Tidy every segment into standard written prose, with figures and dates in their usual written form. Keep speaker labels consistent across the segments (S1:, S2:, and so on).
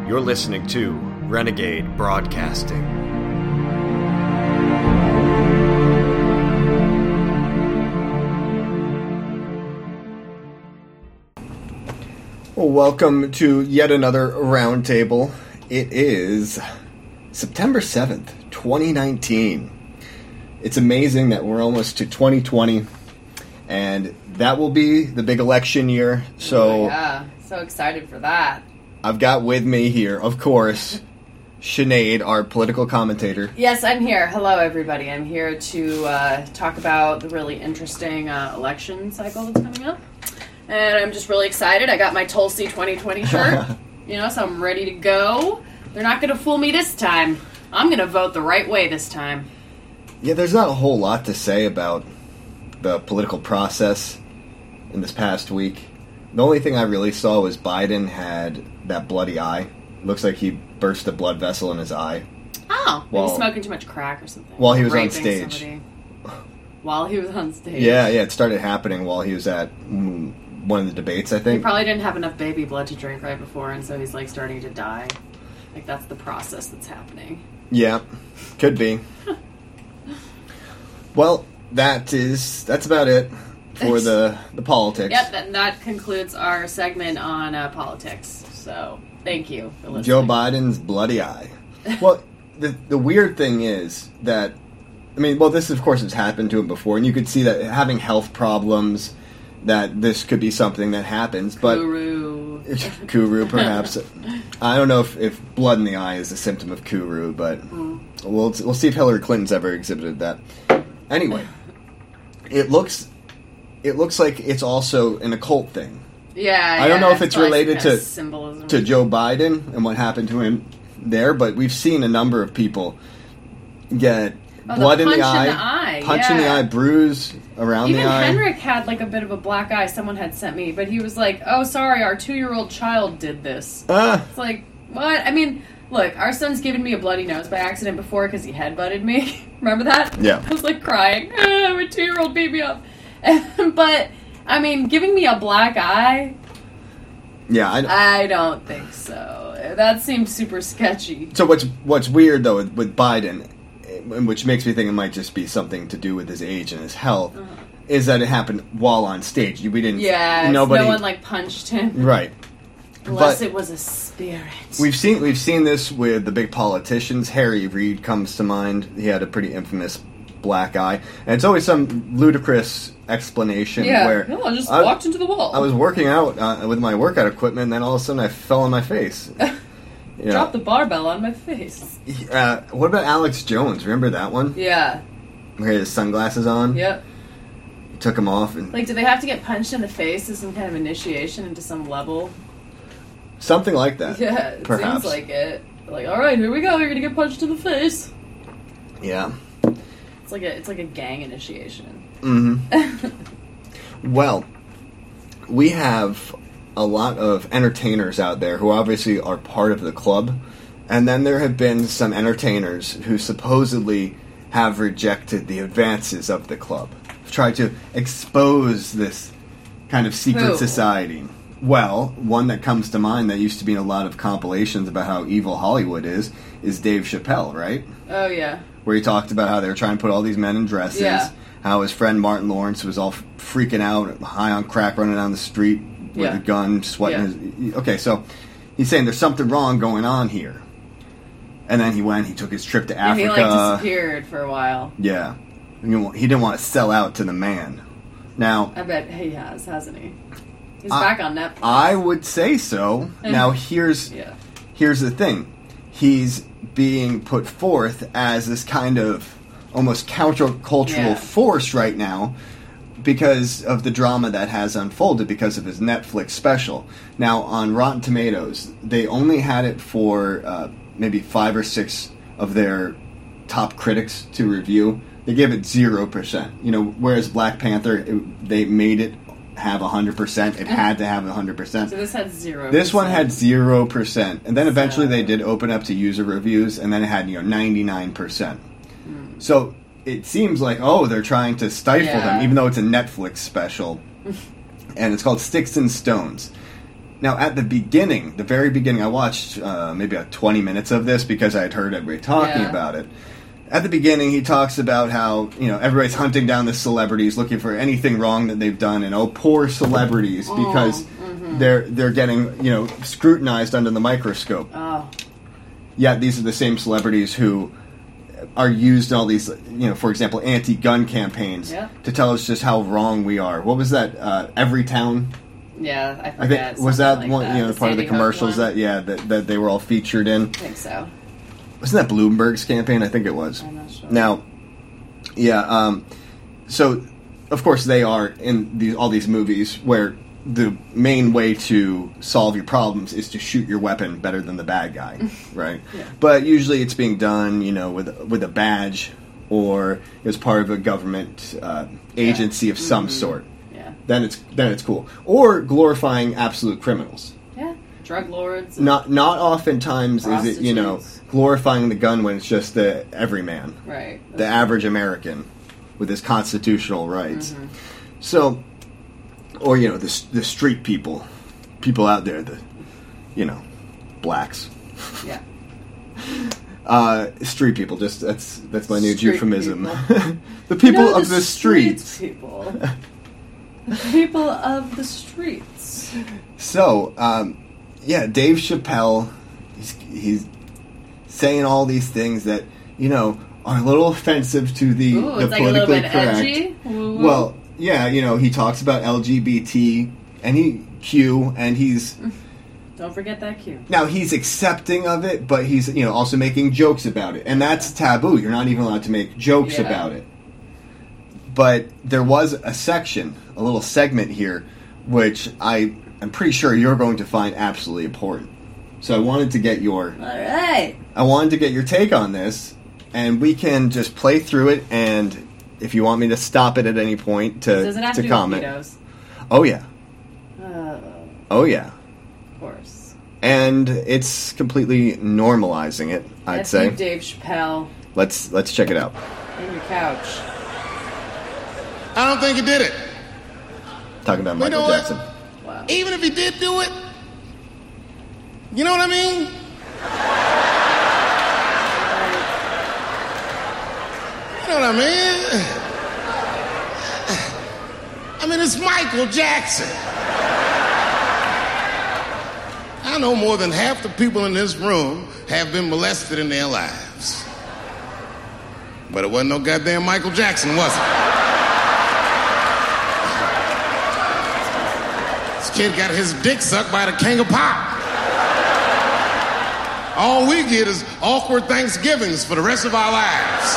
S1: You're listening to Renegade Broadcasting. Well, welcome to yet another roundtable. It is September 7th, 2019. It's amazing that we're almost to 2020, and that will be the big election year. So
S2: yeah, so excited for that.
S1: I've got with me here, of course, Sinead, our political commentator.
S2: Yes, I'm here. Hello, everybody. I'm here to talk about the really interesting election cycle that's coming up. And I'm just really excited. I got my Tulsi 2020 shirt, so I'm ready to go. They're not going to fool me this time. I'm going to vote the right way this time.
S1: Yeah, there's not a whole lot to say about the political process in this past week. The only thing I really saw was Biden had that bloody eye. Looks like he burst a blood vessel in his eye.
S2: Oh, he was smoking too much crack or something.
S1: While he was on stage.
S2: Somebody. While he was on stage.
S1: Yeah, it started happening while he was at one of the debates, I think.
S2: He probably didn't have enough baby blood to drink right before, and so he's, starting to die. That's the process that's happening.
S1: Yeah, could be. Well, that's about it for the politics.
S2: Yep, that concludes our segment on politics. So, thank you for listening.
S1: Joe Biden's bloody eye. Well, the weird thing is that, this of course has happened to him before, and you could see that having health problems, that this could be something that happens, but Kuru, perhaps. I don't know if blood in the eye is a symptom of Kuru, but we'll see if Hillary Clinton's ever exhibited that. Anyway, it looks like it's also an occult thing.
S2: Yeah,
S1: I don't know if it's related to
S2: symbolism.
S1: To Joe Biden and what happened to him there, but we've seen a number of people get blood in the eye, punch in the eye, bruise around the eye.
S2: Even Henrik had a bit of a black eye. Someone had sent me, but he was like, "Oh, sorry, our 2-year-old child did this." It's like, what? Look, our son's given me a bloody nose by accident before because he headbutted me. Remember that?
S1: Yeah.
S2: I was crying. My 2-year-old beat me up. But giving me a black eye.
S1: Yeah,
S2: I don't think so. That seems super sketchy.
S1: So what's weird though with Biden, which makes me think it might just be something to do with his age and his health, is that it happened while on stage. We didn't.
S2: Yeah, no one punched him.
S1: Right.
S2: Unless it was a spirit.
S1: We've seen this with the big politicians. Harry Reid comes to mind. He had a pretty infamous black eye, and it's always some ludicrous explanation where
S2: I just walked into the wall.
S1: I was working out with my workout equipment, and then all of a sudden I fell on my face.
S2: Dropped the barbell on my face.
S1: What about Alex Jones? Remember that one?
S2: Yeah.
S1: Where he had his sunglasses on?
S2: Yep.
S1: He took them off. And
S2: do they have to get punched in the face as some kind of initiation into some level?
S1: Something like that.
S2: Yeah, it
S1: perhaps.
S2: Seems like it. Alright, here we go, you're gonna get punched in the face.
S1: Yeah.
S2: It's like a gang initiation.
S1: Mm-hmm. Well, we have a lot of entertainers out there who obviously are part of the club, and then there have been some entertainers who supposedly have rejected the advances of the club, tried to expose this kind of secret society. Well, one that comes to mind that used to be in a lot of compilations about how evil Hollywood is Dave Chappelle, right?
S2: Oh, yeah.
S1: Where he talked about how they were trying to put all these men in dresses, how his friend Martin Lawrence was all freaking out, high on crack, running down the street with a gun, sweating his... Okay, so he's saying there's something wrong going on here. And then he took his trip to Africa.
S2: And he, disappeared for a while.
S1: Yeah. He didn't want to sell out to the man. Now...
S2: I bet he has, hasn't he? He's back on Netflix.
S1: I would say so. Now, here's the thing. He's being put forth as this kind of almost countercultural force right now because of the drama that has unfolded because of his Netflix special. Now, on Rotten Tomatoes, they only had it for maybe 5 or 6 of their top critics to review. They gave it 0%. Whereas Black Panther, they made it have 100%. It had to have 100%.
S2: So this had 0%.
S1: This one had 0%. And then eventually they did open up to user reviews, and then it had 99%. So it seems like, they're trying to stifle them, even though it's a Netflix special. And it's called Sticks and Stones. Now, at the beginning, the very beginning, I watched maybe 20 minutes of this because I had heard everybody talking about it. At the beginning, he talks about how, everybody's hunting down the celebrities, looking for anything wrong that they've done, and poor celebrities, because they're getting, scrutinized under the microscope.
S2: Oh.
S1: Yet these are the same celebrities who are used in all these, for example, anti-gun campaigns to tell us just how wrong we are. What was that? Everytown?
S2: Yeah, I forget.
S1: I think, was that
S2: like
S1: one?
S2: That.
S1: Part of the commercials that they were all featured in.
S2: I think so.
S1: Wasn't that Bloomberg's campaign? I think it was.
S2: I'm not sure.
S1: Now, so of course they are in all these movies where the main way to solve your problems is to shoot your weapon better than the bad guy, right? But usually it's being done, with a badge or as part of a government agency of some sort. Then it's cool. Or glorifying absolute criminals.
S2: Yeah, drug lords.
S1: Not oftentimes is it glorifying the gun when it's just the everyman,
S2: right?
S1: The average American with his constitutional rights. So, or the street people out there, the blacks.
S2: Yeah.
S1: Street people. Just that's my new
S2: Street
S1: euphemism.
S2: People.
S1: The people of the streets.
S2: People. The people of the streets.
S1: So, Dave Chappelle, he's saying all these things that, are a little offensive to the politically correct.
S2: Edgy?
S1: Well, he talks about LGBT and Q, and he's...
S2: Don't forget that Q.
S1: Now, he's accepting of it, but he's, also making jokes about it. And that's taboo. You're not even allowed to make jokes about it. But there was a little segment here, which I'm pretty sure you're going to find absolutely important. So I wanted to get your...
S2: All right.
S1: I wanted to get your take on this, and we can just play through it, and if you want me to stop it at any point to
S2: Does it have to
S1: comment.
S2: Do with
S1: Oh, yeah. Oh, yeah.
S2: Of course.
S1: And it's completely normalizing it, I'd say.
S2: You, Dave Chappelle.
S1: Let's check it out.
S2: In your couch.
S3: I don't think he did it.
S1: Talking about Michael Jackson.
S2: Wow.
S3: Even if he did do it, you know what I mean? You know what I mean? I mean, it's Michael Jackson. I know more than half the people in this room have been molested in their lives. But it wasn't no goddamn Michael Jackson, was it? Kid got his dick sucked by the king of pop. All we get is awkward Thanksgivings for the rest of our lives.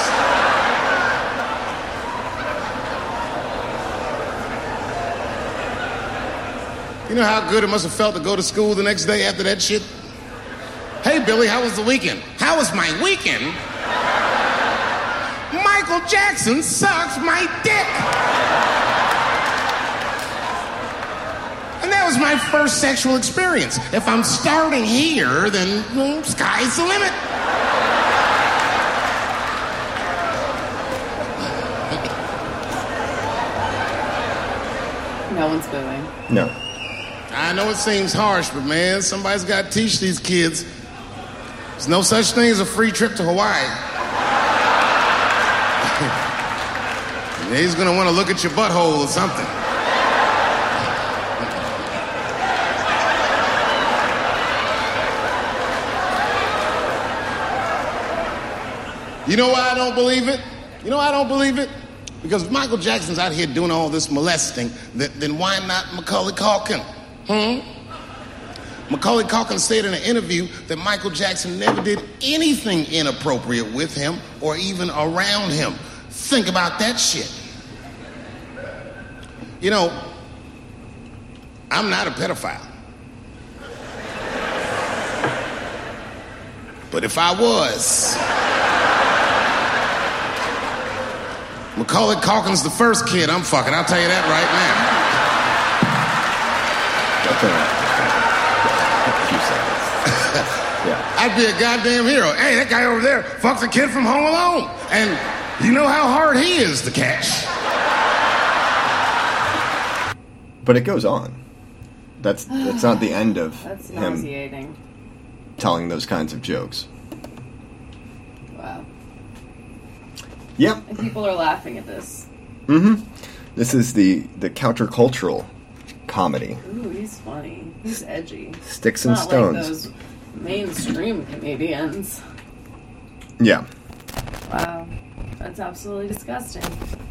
S3: You know how good it must have felt to go to school the next day after that shit? Hey, Billy, how was the weekend? How was my weekend? Michael Jackson sucked my dick. And that was my first sexual experience. If I'm starting here, then sky's the limit.
S2: No one's booing.
S1: No.
S3: I know it seems harsh, but man, somebody's got to teach these kids. There's no such thing as a free trip to Hawaii. He's gonna want to look at your butthole or something. You know why I don't believe it? You know why I don't believe it? Because if Michael Jackson's out here doing all this molesting, then why not Macaulay Culkin? Macaulay Culkin said in an interview that Michael Jackson never did anything inappropriate with him or even around him. Think about that shit. You know, I'm not a pedophile. But if I was, Macaulay Culkin's the first kid I'm fucking. I'll tell you that right now.
S1: Yeah.
S3: I'd be a goddamn hero. Hey, that guy over there fucks a kid from Home Alone. And you know how hard he is to catch.
S1: But it goes on. that's not the end of
S2: That's
S1: him
S2: nauseating.
S1: telling those kinds of jokes.
S2: Wow.
S1: Yep.
S2: And people are laughing at this.
S1: Mm-hmm. This is the countercultural comedy.
S2: Ooh, he's funny. He's edgy.
S1: Sticks and
S2: Not
S1: Stones.
S2: like those mainstream comedians.
S1: Yeah.
S2: Wow. That's absolutely disgusting.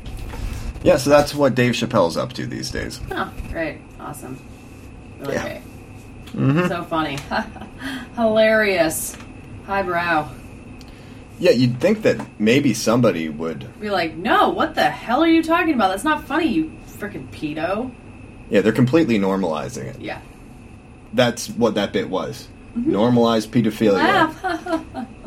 S1: Yeah, so that's what Dave Chappelle's up to these days.
S2: Oh, great. Awesome. Really
S1: Yeah.
S2: great.
S1: Mm-hmm.
S2: So funny. Hilarious. Highbrow.
S1: Yeah, you'd think that maybe somebody would...
S2: Be like, no, what the hell are you talking about? That's not funny, you freaking pedo.
S1: Yeah, they're completely normalizing it.
S2: Yeah.
S1: That's what that bit was. Normalized pedophilia.
S2: Laugh.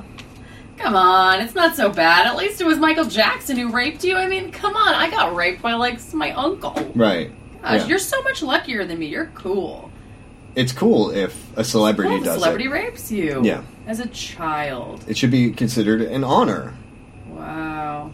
S2: Come on, it's not so bad. At least it was Michael Jackson who raped you. I mean, come on, I got raped by, like, my uncle.
S1: Right.
S2: Gosh,
S1: Yeah.
S2: you're so much luckier than me. You're cool.
S1: It's cool if a celebrity
S2: Cool,
S1: does
S2: celebrity
S1: it.
S2: rapes you.
S1: Yeah.
S2: As a child.
S1: It should be considered an honor.
S2: Wow.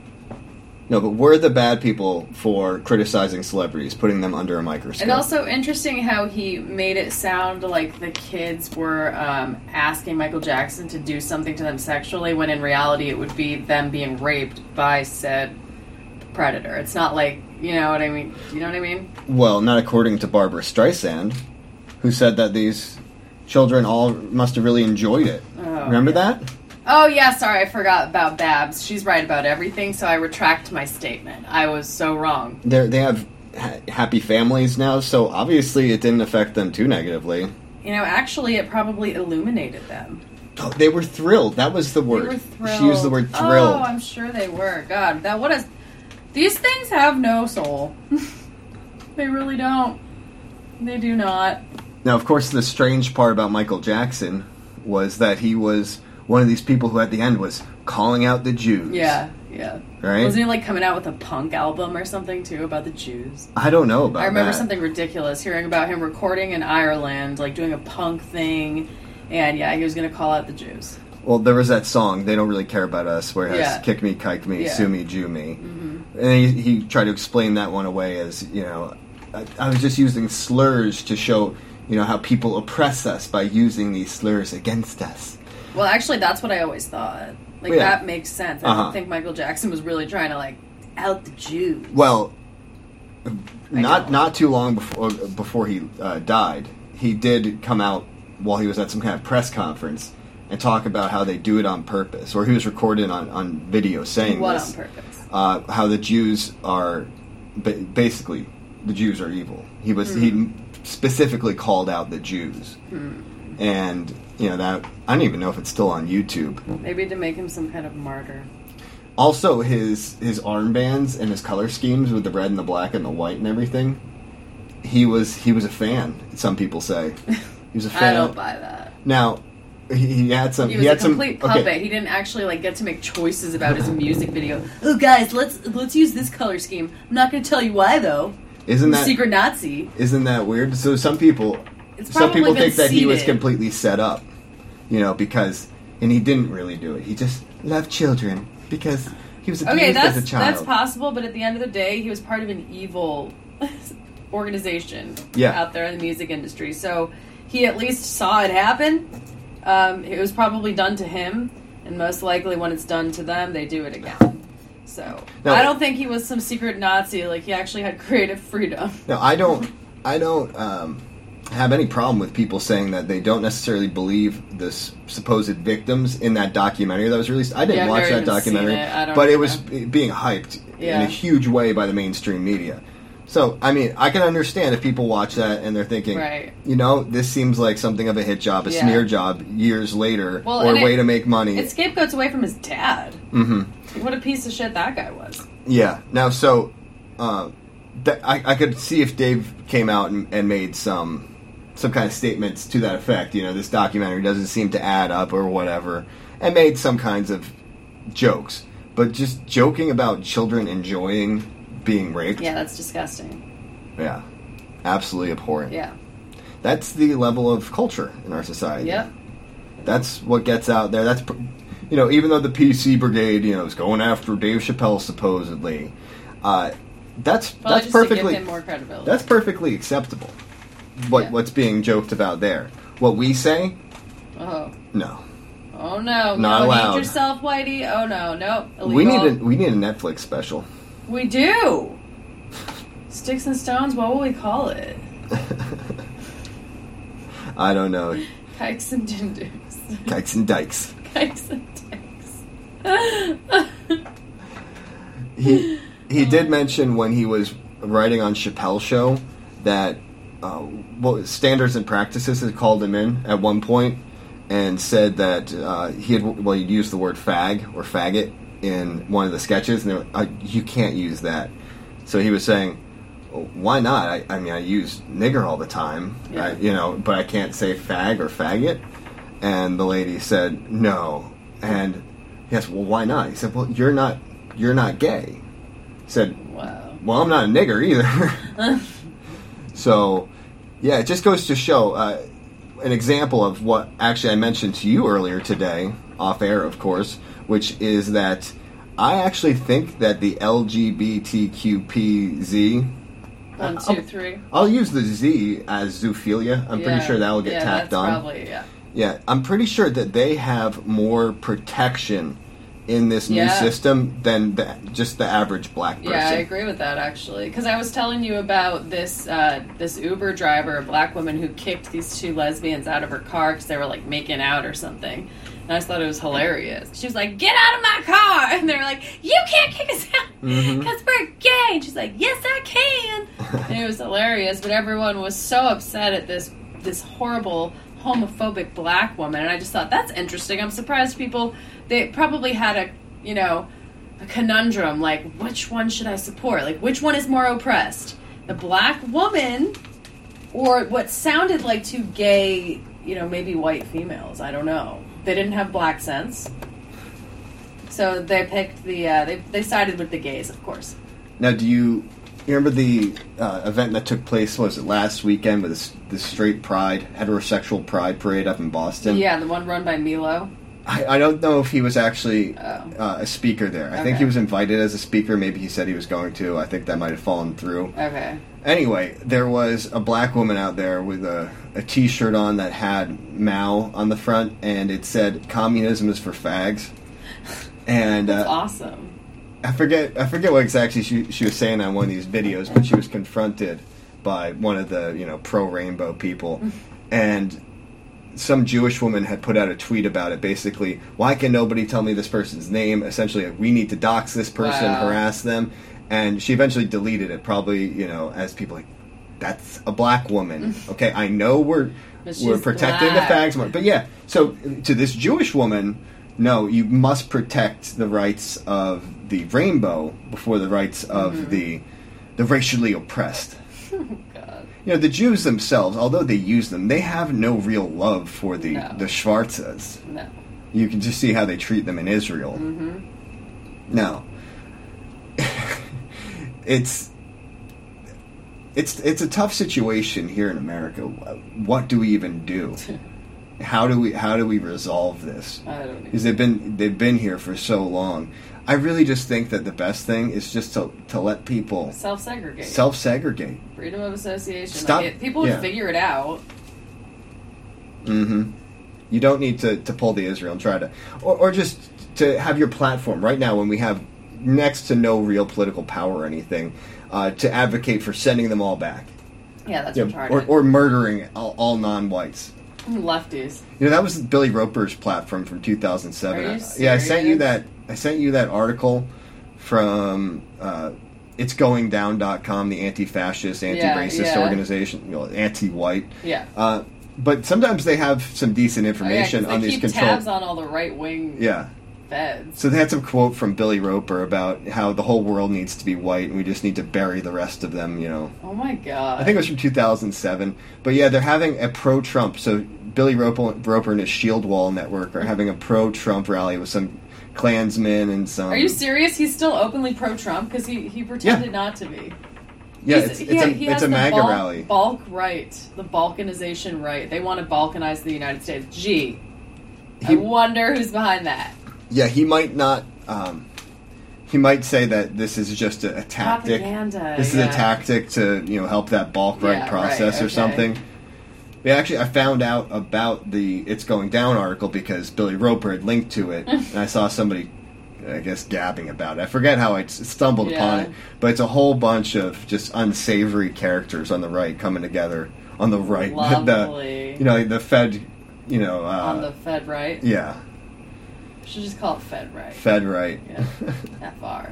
S1: No, but we're the bad people for criticizing celebrities, putting them under a microscope.
S2: And also interesting how he made it sound like the kids were asking Michael Jackson to do something to them sexually, when in reality it would be them being raped by said predator. It's not like, you know what I mean? You know what I mean?
S1: Well, not according to Barbara Streisand, who said that these children all must have really enjoyed it.
S2: Oh,
S1: Remember
S2: yeah.
S1: that?
S2: Oh, yeah, sorry, I forgot about Babs. She's right about everything, so I retract my statement. I was so wrong.
S1: They have happy families now, so obviously it didn't affect them too negatively.
S2: You know, actually, it probably illuminated them.
S1: Oh, they were thrilled. That was the word.
S2: They were thrilled.
S1: She used the word thrilled.
S2: Oh, I'm sure they were. God, that what is... These things have no soul. They really don't. They do not.
S1: Now, of course, the strange part about Michael Jackson was that he was one of these people who at the end was calling out the Jews.
S2: Yeah.
S1: Right?
S2: Wasn't he like coming out with a punk album or something too about the Jews?
S1: I don't know about that.
S2: I remember something ridiculous, hearing about him recording in Ireland, like doing a punk thing, and yeah, he was going to call out the Jews.
S1: Well, there was that song, They Don't Really Care About Us, where it has kick me, kike me,
S2: Yeah.
S1: sue me, Jew me.
S2: Mm-hmm.
S1: And he tried to explain that one away as, you know, I was just using slurs to show, you know, how people oppress us by using these slurs against us.
S2: Well, actually, that's what I always thought. Like,
S1: Yeah.
S2: that makes sense. I don't think Michael Jackson was really trying to, like, out the Jews.
S1: Well,
S2: know.
S1: not too long before he died, he did come out while he was at some kind of press conference and talk about how they do it on purpose, or he was recorded on video saying
S2: What
S1: this.
S2: on purpose?
S1: How the Jews are basically the Jews are evil. He specifically called out the Jews, and you know that I don't even know if it's still on YouTube.
S2: Maybe to make him some kind of martyr.
S1: Also, his armbands and his color schemes with the red and the black and the white and everything. He was a fan. Some people say he was a fan.
S2: I don't buy that.
S1: Now he had some.
S2: He was a complete puppet.
S1: Okay.
S2: He didn't actually like get to make choices about his music video. Oh, guys, let's use this color scheme. I'm not going to tell you why though.
S1: Isn't that
S2: secret Nazi?
S1: Isn't that weird? So some people
S2: It's
S1: some
S2: probably
S1: people
S2: been
S1: think that he was
S2: seeded.
S1: completely set up, you know, because and he didn't really do it. He just loved children because he was abused as a child.
S2: That's possible, but at the end of the day, he was part of an evil organization
S1: Yeah.
S2: out there in the music industry. So he at least saw it happen. It was probably done to him, and most likely when it's done to them, they do it again. So
S1: Now,
S2: I don't think he was some secret Nazi. Like, he actually had creative freedom.
S1: No, I don't have any problem with people saying that they don't necessarily believe the supposed victims in that documentary that was released. I didn't
S2: I've
S1: watch
S2: never
S1: that
S2: even
S1: documentary,
S2: seen it. I don't
S1: but it
S2: know.
S1: was being hyped in
S2: Yeah.
S1: a huge way by the mainstream media. So, I mean, I can understand if people watch that and they're thinking,
S2: Right.
S1: you know, this seems like something of a hit job, a
S2: Yeah.
S1: smear job years later,
S2: Well,
S1: or
S2: and
S1: a way to make money.
S2: It scapegoats away from his dad.
S1: Mm-hmm.
S2: What a piece of shit that guy was.
S1: Yeah. Now, so I could see if Dave came out and made some kind of statements to that effect. You know, this documentary doesn't seem to add up or whatever, and made some kinds of jokes. But just joking about children enjoying being raped,
S2: Yeah, that's disgusting.
S1: yeah, absolutely abhorrent.
S2: Yeah.
S1: That's the level of culture in our society.
S2: Yep.
S1: That's what gets out there. That's, you know, even though the PC Brigade, you know, is going after Dave Chappelle supposedly, that's
S2: Probably just
S1: perfectly
S2: to give him more credibility.
S1: that's perfectly acceptable. what's being joked about there. What we say, no.
S2: Oh no!
S1: Not allowed.
S2: Hate yourself, Whitey. Oh no, no.
S1: Illegal. We need a Netflix special.
S2: We do. Sticks and Stones. What will we call it?
S1: I don't know.
S2: Kikes and Dinders.
S1: Kikes and Dykes.
S2: Kikes and Dykes.
S1: He did mention when he was writing on Chappelle's show that Standards and Practices had called him in at one point and said that he'd used the word fag or faggot in one of the sketches, and they were, you can't use that. So he was saying, well, why not? I mean, I use nigger all the time, but I can't say fag or faggot. And the lady said, no. And he asked, well, why not? He said, well, you're not gay. He said,
S2: wow.
S1: Well, I'm not a nigger either. So, yeah, it just goes to show an example of what actually I mentioned to you earlier today, off air, of course, which is that I actually think that the LGBTQPZ...
S2: 1, 2, 3.
S1: I'll use the Z as zoophilia. I'm pretty sure that will get tacked on.
S2: Probably,
S1: Yeah, I'm pretty sure that they have more protection in this new system than just the average black person.
S2: Yeah, I agree with that, actually. Because I was telling you about this Uber driver, a black woman, who kicked these 2 lesbians out of her car because they were, like, making out or something. And I just thought it was hilarious. She was like, get out of my car! And they were like, you can't kick us out because we're gay! And she's like, yes, I can! And it was hilarious, but everyone was so upset at this horrible homophobic black woman, and I just thought, that's interesting. I'm surprised they probably had a conundrum, like, which one should I support? Like, which one is more oppressed? The black woman or what sounded like 2 gay, maybe white females? I don't know. They didn't have black sense. So they picked they sided with the gays, of course.
S1: Now, do you remember the event that took place, what was it, last weekend with the straight pride, heterosexual pride parade up in Boston?
S2: Yeah, the one run by Milo.
S1: I don't know if he was actually a speaker there. I think he was invited as a speaker. Maybe he said he was going to. I think that might have fallen through.
S2: Okay.
S1: Anyway, there was a black woman out there with a T-shirt on that had Mao on the front, and it said, communism is for fags. And
S2: that's awesome.
S1: I forget what exactly she was saying on one of these videos, but she was confronted by one of the pro-rainbow people, and some Jewish woman had put out a tweet about it. Basically, why can nobody tell me this person's name? Essentially, we need to dox this person, harass them, and she eventually deleted it. Probably as people like, that's a black woman. Okay, I know we're protecting the fags, but yeah. So to this Jewish woman. No, you must protect the rights of the rainbow before the rights of the racially oppressed.
S2: Oh, God.
S1: The Jews themselves, although they use them, they have no real love for the Schwarzes.
S2: No.
S1: You can just see how they treat them in Israel. No. It's a tough situation here in America. What do we even do? How do we resolve this?
S2: I don't know.
S1: Because they've been here for so long. I really just think that the best thing is just to let people self-segregate.
S2: Freedom of association.
S1: Stop.
S2: People would figure it out.
S1: You don't need to pull the Israel and try to, or just to have your platform right now when we have next to no real political power or anything, to advocate for sending them all back.
S2: Yeah, that's retarded.
S1: Or murdering all non-whites.
S2: Lefties.
S1: That was Billy Roper's platform from 2007.
S2: Are you serious?
S1: Yeah, I sent you that article from itsgoingdown.com, the anti-fascist, anti-racist organization, anti-white.
S2: Yeah.
S1: But sometimes they have some decent information on these control.
S2: They keep tabs on all the right-wing feds.
S1: So they had some quote from Billy Roper about how the whole world needs to be white and we just need to bury the rest of them,
S2: Oh my God.
S1: I think it was from 2007. But yeah, they're having a pro-Trump. So Billy Roper and his Shield Wall network are having a pro-Trump rally with some Klansmen and some...
S2: Are you serious? He's still openly pro-Trump? Because he pretended not to be.
S1: Yeah, it's a MAGA rally.
S2: Balk right. The balkanization right. They want to balkanize the United States. I wonder who's behind that.
S1: Yeah, he might not he might say that this is just a tactic.
S2: Propaganda.
S1: This is a tactic to help that bulk write process or something. Yeah, actually, I found out about the It's Going Down article because Billy Roper had linked to it, and I saw somebody, I guess, gabbing about it. I forget how I stumbled upon it, but it's a whole bunch of just unsavory characters on the right coming together. On the right,
S2: Lovely.
S1: the Fed,
S2: on the Fed right?
S1: Yeah.
S2: Should just call it Fed right.
S1: Fed right.
S2: Yeah. FR.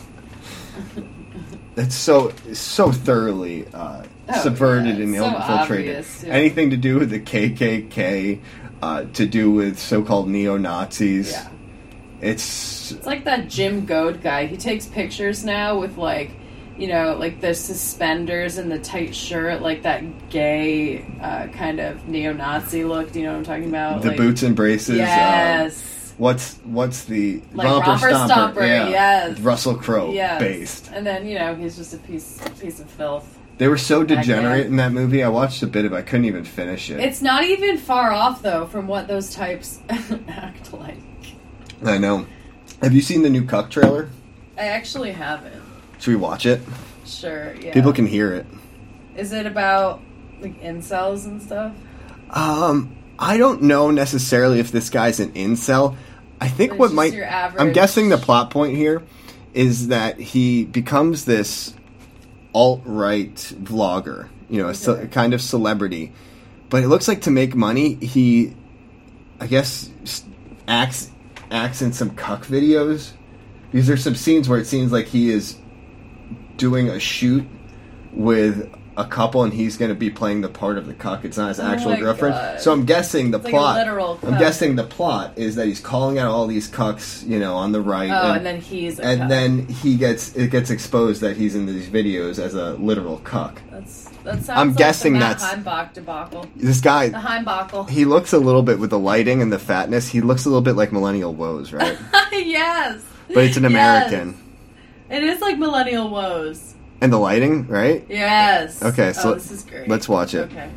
S1: It's so thoroughly subverted and
S2: so
S1: infiltrated.
S2: Obvious,
S1: anything to do with the KKK, to do with so-called neo-Nazis.
S2: Yeah.
S1: It's
S2: like that Jim Goad guy. He takes pictures now with like the suspenders and the tight shirt, like that gay kind of neo-Nazi look. Do you know what I'm talking about?
S1: The boots and braces.
S2: Yes.
S1: What's the
S2: Romper Stomper?
S1: Yeah.
S2: Yes.
S1: Russell Crowe
S2: based. And then he's just a piece of filth.
S1: They were so degenerate in that movie. I watched a bit of it. I couldn't even finish it.
S2: It's not even far off though from what those types act like.
S1: I know. Have you seen the new Cuck trailer?
S2: I actually haven't.
S1: Should we watch it?
S2: Sure, yeah.
S1: People can hear it.
S2: Is it about like incels and stuff?
S1: I don't know necessarily if this guy's an incel. I think what might...
S2: Your average...
S1: I'm guessing the plot point here is that he becomes this alt-right vlogger, a kind of celebrity. But it looks like to make money, he, I guess, acts in some cuck videos. Because there's some scenes where it seems like he is doing a shoot with a couple and he's going to be playing the part of the cuck. It's not his actual girlfriend.
S2: God.
S1: So I'm guessing the plot...
S2: Like a literal cuck.
S1: I'm guessing the plot is that he's calling out all these cucks, on the right.
S2: Oh, and then he's a cuck.
S1: And then it gets exposed that he's in these videos as a literal cuck.
S2: That sounds
S1: I'm
S2: like
S1: guessing
S2: the Matt
S1: that's
S2: Heimbach debacle.
S1: This guy,
S2: the Heimbacher.
S1: He looks a little bit with the lighting and the fatness. He looks a little bit like Millennial Woes, right?
S2: Yes,
S1: but it's an American.
S2: Yes. It is like Millennial Woes.
S1: And the lighting, right?
S2: Yes.
S1: Okay, so
S2: this is great.
S1: Let's watch it.
S2: Okay.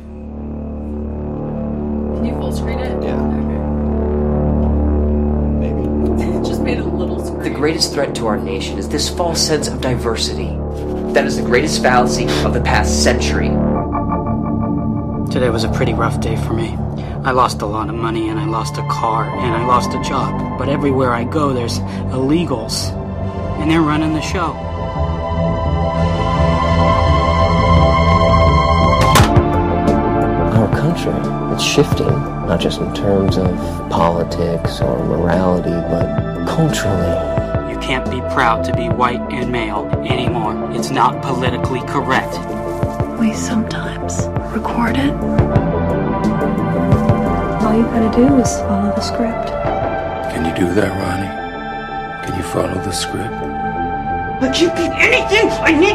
S2: Can you full screen it?
S1: Yeah.
S2: Okay. Maybe. Just made it a little screen.
S4: The greatest threat to our nation is this false sense of diversity. That is the greatest fallacy of the past century.
S5: Today was a pretty rough day for me. I lost a lot of money, and I lost a car, and I lost a job. But everywhere I go, there's illegals, and they're running the show.
S6: Our country, it's shifting, not just in terms of politics or morality, but culturally.
S5: You can't be proud to be white and male anymore. It's not politically correct.
S7: We sometimes record it. All you gotta do is follow the script.
S8: Can you do that, Ronnie? Can you follow the script?
S5: But you be anything I need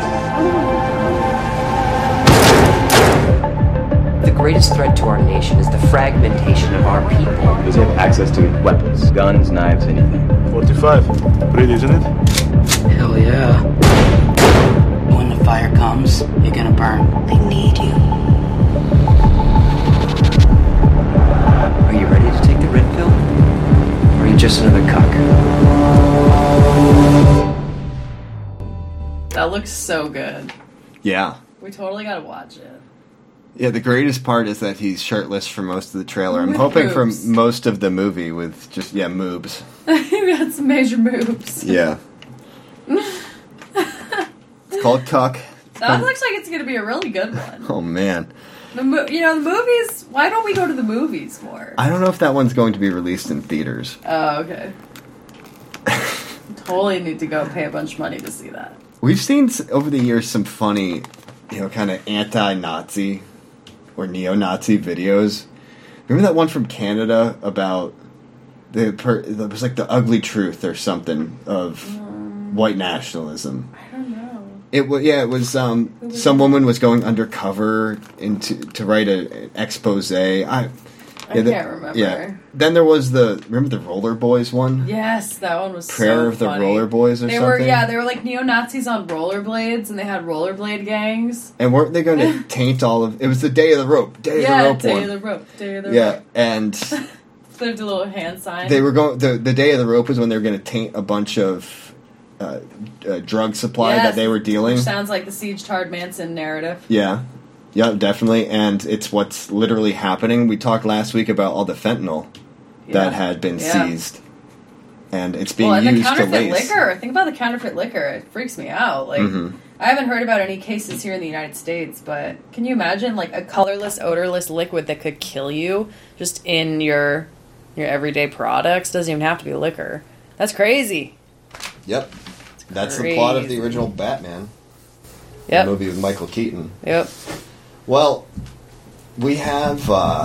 S5: to be!
S4: The greatest threat to our nation is the fragmentation of our people.
S9: Does he have access to weapons, guns, knives, anything?
S10: 45. Pretty, isn't it?
S5: Hell yeah. When the fire comes, you're gonna burn.
S7: I need you.
S4: Are you ready to take the red pill? Or are you just another cuck?
S2: That looks so good.
S1: Yeah.
S2: We totally gotta watch it.
S1: Yeah, the greatest part is that he's shirtless for most of the trailer. I'm hoping for most of the movie with just, moobs.
S2: We got some major moves.
S1: Yeah. It's called Cuck.
S2: That looks like it's going to be a really good one.
S1: Oh, man.
S2: The movies, why don't we go to the movies more?
S1: I don't know if that one's going to be released in theaters.
S2: Oh, okay. Totally need to go pay a bunch of money to see that.
S1: We've seen, over the years, some funny, kind of anti-Nazi or neo-Nazi videos. Remember that one from Canada about it was like the ugly truth or something of white nationalism.
S2: I don't know.
S1: It was some woman was going undercover to write an expose. I can't remember. Yeah. Then there was remember the Roller Boys one?
S2: Yes, that one was
S1: Prayer of the Roller Boys or something?
S2: They were like neo-Nazis on rollerblades, and they had rollerblade gangs.
S1: And weren't they going to taint all of... It was the Day of the Rope. Day of the Rope.
S2: Day of the Rope.
S1: Yeah, and...
S2: So they did a little hand sign.
S1: They were going... The Day of the Rope was when they were going to taint a bunch of drug supply that they were dealing.
S2: Which sounds like the Siege Tard Manson narrative.
S1: Yeah. Yeah, definitely. And it's what's literally happening. We talked last week about all the fentanyl that had been seized. And it's being used to lace.
S2: And the counterfeit liquor. Think about the counterfeit liquor. It freaks me out. Like, I haven't heard about any cases here in the United States, but can you imagine, like, a colorless, odorless liquid that could kill you just in your everyday products? Doesn't even have to be liquor. That's crazy.
S1: Yep. That's the plot of the original Batman.
S2: Yep.
S1: The movie with Michael Keaton.
S2: Yep.
S1: Well, we have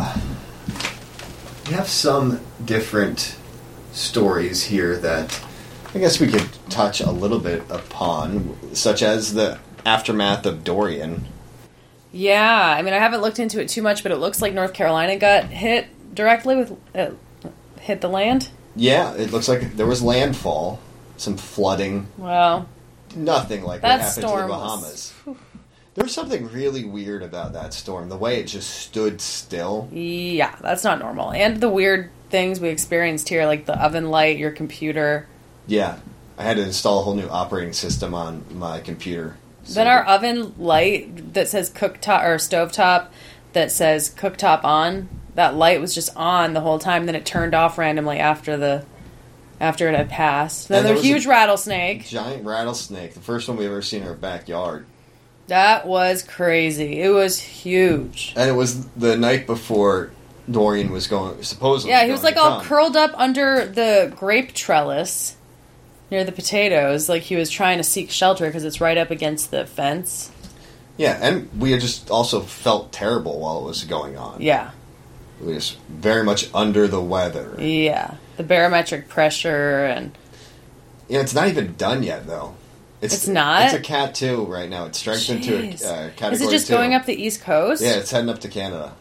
S1: some different stories here that I guess we could touch a little bit upon, such as the aftermath of Dorian.
S2: Yeah, I mean, I haven't looked into it too much, but it looks like North Carolina got hit directly with hit the land.
S1: Yeah, it looks like there was landfall, some flooding.
S2: Wow.
S1: Nothing like what happened to the Bahamas. There was something really weird about that storm, the way it just stood still.
S2: Yeah, that's not normal. And the weird things we experienced here, like the oven light, your computer.
S1: Yeah, I had to install a whole new operating system on my computer.
S2: Then our oven light that says cooktop or stovetop that says cooktop on, that light was just on the whole time. Then it turned off randomly after it had passed. Then there was a huge rattlesnake.
S1: Giant rattlesnake, the first one we've ever seen in our backyard.
S2: That was crazy. It was huge.
S1: And it was the night before Dorian was supposedly.
S2: Yeah, he was like all curled up under the grape trellis near the potatoes, like he was trying to seek shelter because it's right up against the fence.
S1: Yeah, and we had just also felt terrible while it was going on.
S2: Yeah.
S1: We were just very much under the weather.
S2: Yeah. The barometric pressure and...
S1: Yeah, it's not even done yet, though.
S2: It's not?
S1: It's a Cat 2 right now. It's strengthened to a Category 2.
S2: Is it just going up the East Coast?
S1: Yeah, it's heading up to Canada.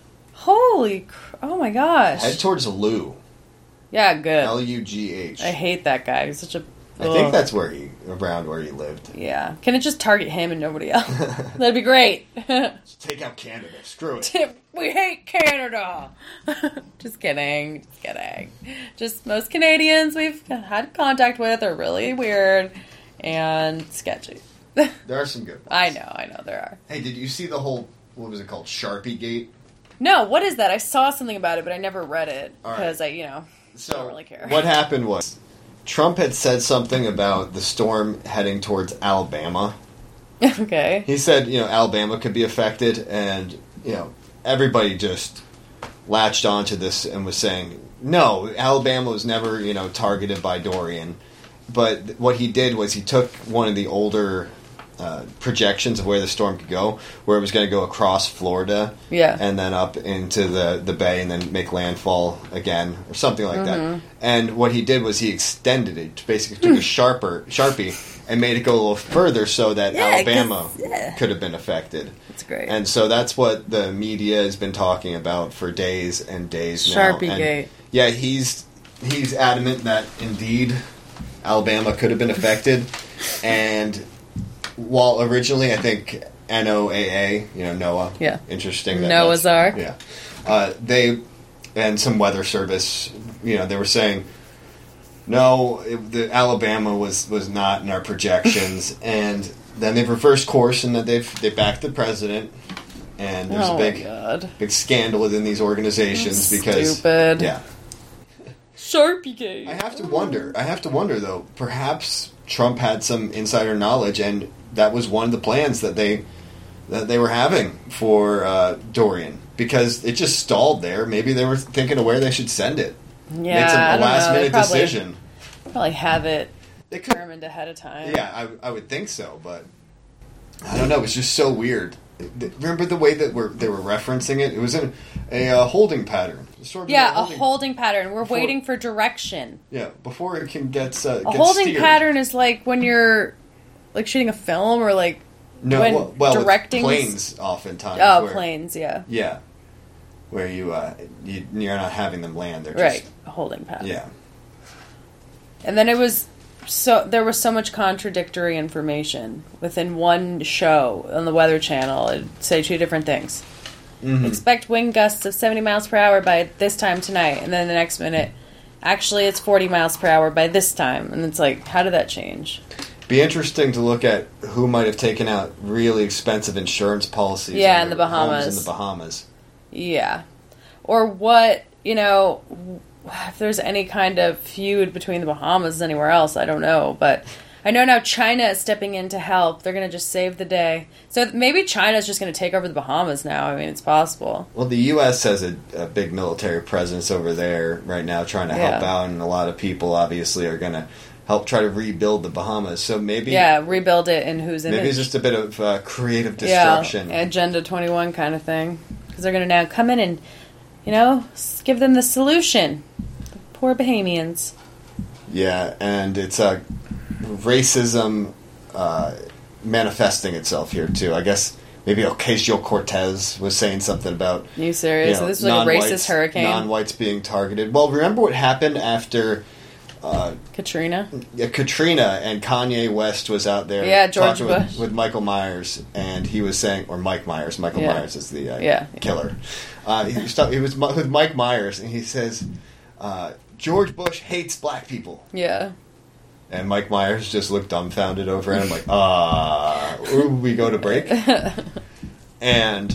S2: Oh my gosh.
S1: Head towards Lugh.
S2: Yeah, good.
S1: Lugh.
S2: I hate that guy. He's such a...
S1: I think that's around where he lived.
S2: Yeah. Can it just target him and nobody else? That'd be great.
S1: Just take out Canada. Screw it.
S2: We hate Canada. Just kidding. Just most Canadians we've had contact with are really weird and sketchy.
S1: There are some good ones.
S2: I know there are.
S1: Hey, did you see the whole, what was it called, Sharpie Gate?
S2: No, what is that? I saw something about it, but I never read it because don't really care.
S1: What happened was Trump had said something about the storm heading towards Alabama.
S2: Okay.
S1: He said, Alabama could be affected, and, everybody just latched onto this and was saying, no, Alabama was never, targeted by Dorian. But what he did was he took one of the older projections of where the storm could go, where it was going to go across Florida, and then up into the bay, and then make landfall again, or something like that. And what he did was he extended it, basically took a Sharpie and made it go a little further so that Alabama could have been affected.
S2: That's great.
S1: And so that's what the media has been talking about for days and days now.
S2: Sharpie Gate.
S1: Yeah, he's adamant that indeed Alabama could have been affected, and while originally I think NOAA, NOAA, interesting.
S2: Noah's Ark.
S1: Yeah, they and some weather service, they were saying no, the Alabama was not in our projections, and then they've reversed course and that they backed the president, and there's a big scandal within these organizations because
S2: stupid.
S1: Yeah.
S2: Sharpie Gate.
S1: I have to wonder though, perhaps Trump had some insider knowledge, and that was one of the plans that they were having for Dorian, because it just stalled there. Maybe they were thinking of where they should send it.
S2: Yeah,
S1: it's a last minute decision.
S2: Probably have it determined ahead of time.
S1: Yeah, I would think so, but I don't know. It's just so weird. Remember the way that they were referencing it? It was in a holding pattern.
S2: A holding pattern. We're waiting for direction.
S1: Yeah, before it can get
S2: a holding
S1: steered.
S2: Pattern is like when you're like shooting a film or like directing
S1: planes oftentimes.
S2: Oh, planes, yeah.
S1: Yeah, where you're not having them land. They're
S2: just a holding pattern.
S1: Yeah,
S2: and then there was so much contradictory information within one show on the Weather Channel. It'd say two different things. Mm-hmm. Expect wind gusts of 70 miles per hour by this time tonight, and then the next minute, actually it's 40 miles per hour by this time, and it's like, how did that change?
S1: Be interesting to look at who might have taken out really expensive insurance policies.
S2: Yeah, in the Bahamas.
S1: Homes in the Bahamas.
S2: Yeah. Or what, if there's any kind of feud between the Bahamas and anywhere else, I don't know. But I know now China is stepping in to help. They're going to just save the day. So maybe China's just going to take over the Bahamas now. I mean, it's possible.
S1: Well, the U.S. has a big military presence over there right now trying to help out, and a lot of people obviously are going to help try to rebuild the Bahamas. So maybe...
S2: Yeah, rebuild it in whose image.
S1: Maybe it's just a bit of creative destruction.
S2: Yeah, Agenda 21 kind of thing. Because they're going to now come in and, give them the solution. The poor Bahamians.
S1: Yeah, and it's racism manifesting itself here, too. I guess maybe Ocasio-Cortez was saying something about...
S2: Are you serious? So this was like a racist hurricane?
S1: Non-whites being targeted. Well, remember what happened after...
S2: Katrina?
S1: Yeah, Katrina, and Kanye West was out there
S2: George
S1: talking
S2: Bush.
S1: with Michael Myers, and he was saying... Or Mike Myers. Michael Myers is the killer. He was with Mike Myers, and he says, George Bush hates black people.
S2: Yeah.
S1: And Mike Myers just looked dumbfounded over it. I'm like, we go to break? And,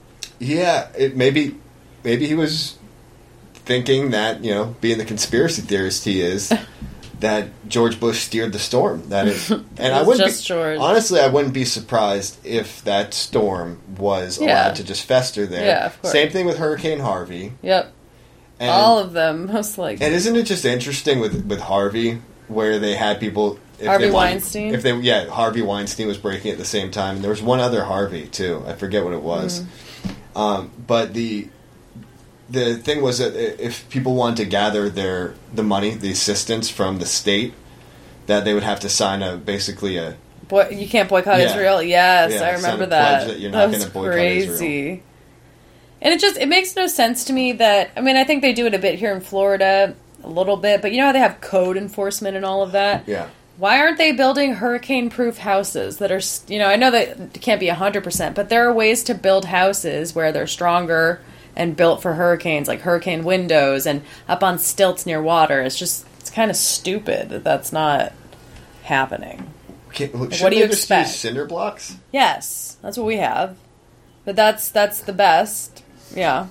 S1: maybe he was thinking that, being the conspiracy theorist he is, that George Bush steered the storm. That is, and I wouldn't honestly, I wouldn't be surprised if that storm was allowed to just fester there.
S2: Yeah, of course.
S1: Same thing with Hurricane Harvey.
S2: Yep. And, all of them, most likely.
S1: And isn't it just interesting with Harvey, where they had people...
S2: Harvey Weinstein?
S1: Harvey Weinstein was breaking at the same time. And there was one other Harvey, too. I forget what it was. But the thing was that if people wanted to gather the money, the assistance from the state, that they would have to sign basically a...
S2: You can't boycott Israel? Yes, I remember that.
S1: That you're not going to boycott
S2: crazy.
S1: Israel.
S2: And it makes no sense to me that... I mean, I think they do it a bit here in Florida, a little bit, but you know how they have code enforcement and all of that?
S1: Yeah.
S2: Why aren't they building hurricane-proof houses that are... I know that it can't be 100%, but there are ways to build houses where they're stronger and built for hurricanes, like hurricane windows and up on stilts near water. It's kind of stupid that that's not happening.
S1: What do you expect? Just use cinder blocks?
S2: Yes, that's what we have. But that's the best. Yeah.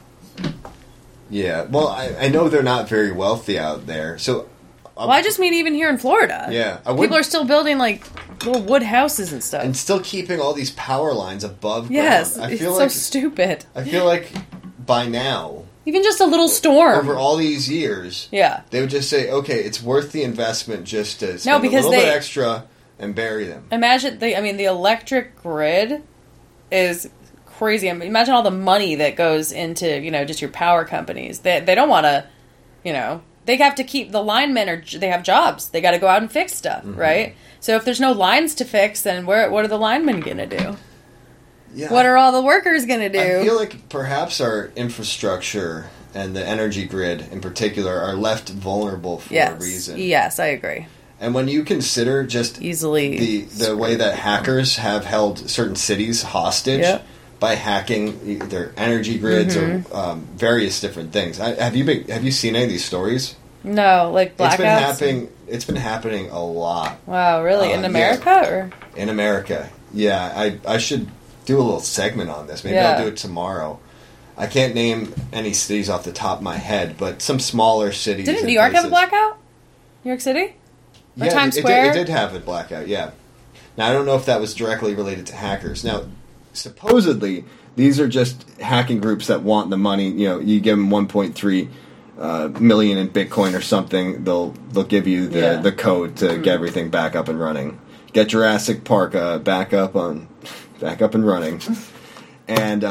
S1: Yeah. Well, I know they're not very wealthy out there, so...
S2: I just mean even here in Florida.
S1: Yeah.
S2: People are still building, like, little wood houses and stuff.
S1: And still keeping all these power lines above ground.
S2: Yes, it's so stupid.
S1: I feel like by now...
S2: Even just a little storm.
S1: Over all these years...
S2: Yeah.
S1: They would just say, okay, it's worth the investment just to spend a little bit extra and bury them.
S2: Imagine, the electric grid is crazy. Imagine all the money that goes into, just your power companies. They don't want to, they have to keep the linemen, they have jobs. They got to go out and fix stuff, right? So if there's no lines to fix, then what are the linemen going to do? Yeah. What are all the workers going to do?
S1: I feel like perhaps our infrastructure and the energy grid in particular are left vulnerable for a reason.
S2: Yes, I agree.
S1: And when you consider just
S2: easily
S1: the way that hackers have held certain cities hostage by hacking their energy grids or various different things. Have you seen any of these stories?
S2: No, like blackouts?
S1: It's been happening a lot.
S2: Wow, really? In America? Or?
S1: In America. Yeah, I should do a little segment on this. Maybe I'll do it tomorrow. I can't name any cities off the top of my head, but some smaller cities.
S2: Didn't New York have a blackout? New York City? Or
S1: yeah,
S2: Times Square?
S1: It did have a blackout, yeah. Now, I don't know if that was directly related to hackers. Now, supposedly, these are just hacking groups that want the money. You give them 1.3 million in Bitcoin or something, they'll give you the code to get everything back up and running. Get Jurassic Park back up and running. And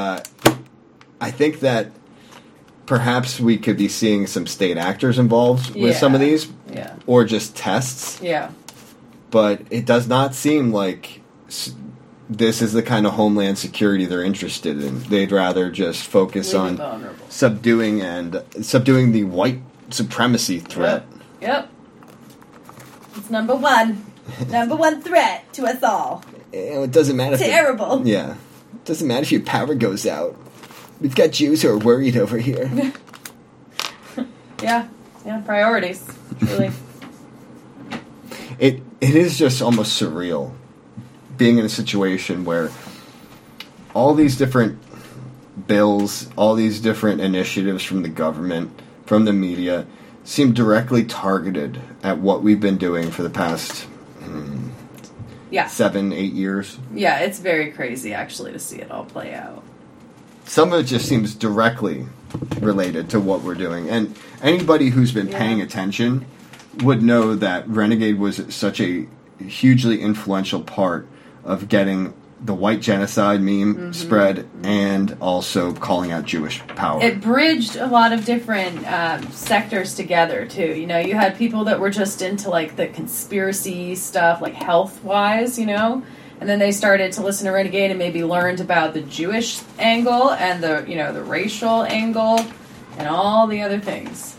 S1: I think that perhaps we could be seeing some state actors involved with some of these, or just tests.
S2: Yeah.
S1: But it does not seem like this is the kind of homeland security they're interested in. They'd rather just focus on subduing the white supremacy threat.
S2: Yep. It's number one. Number one threat to us all.
S1: It doesn't matter.
S2: Terrible.
S1: It doesn't matter if your power goes out. We've got Jews who are worried over here.
S2: Yeah, priorities. Really.
S1: it is just almost surreal being in a situation where all these different bills, all these different initiatives from the government, from the media, seem directly targeted at what we've been doing for the past 7-8 years.
S2: Yeah, it's very crazy, actually, to see it all play out.
S1: Some of it just seems directly related to what we're doing. And anybody who's been paying attention would know that Renegade was such a hugely influential part of getting the white genocide meme spread and also calling out Jewish power.
S2: It bridged a lot of different sectors together, too. You know, you had people that were just into, like, the conspiracy stuff, like, health-wise, you know? And then they started to listen to Renegade and maybe learned about the Jewish angle and the, you know, the racial angle and all the other things.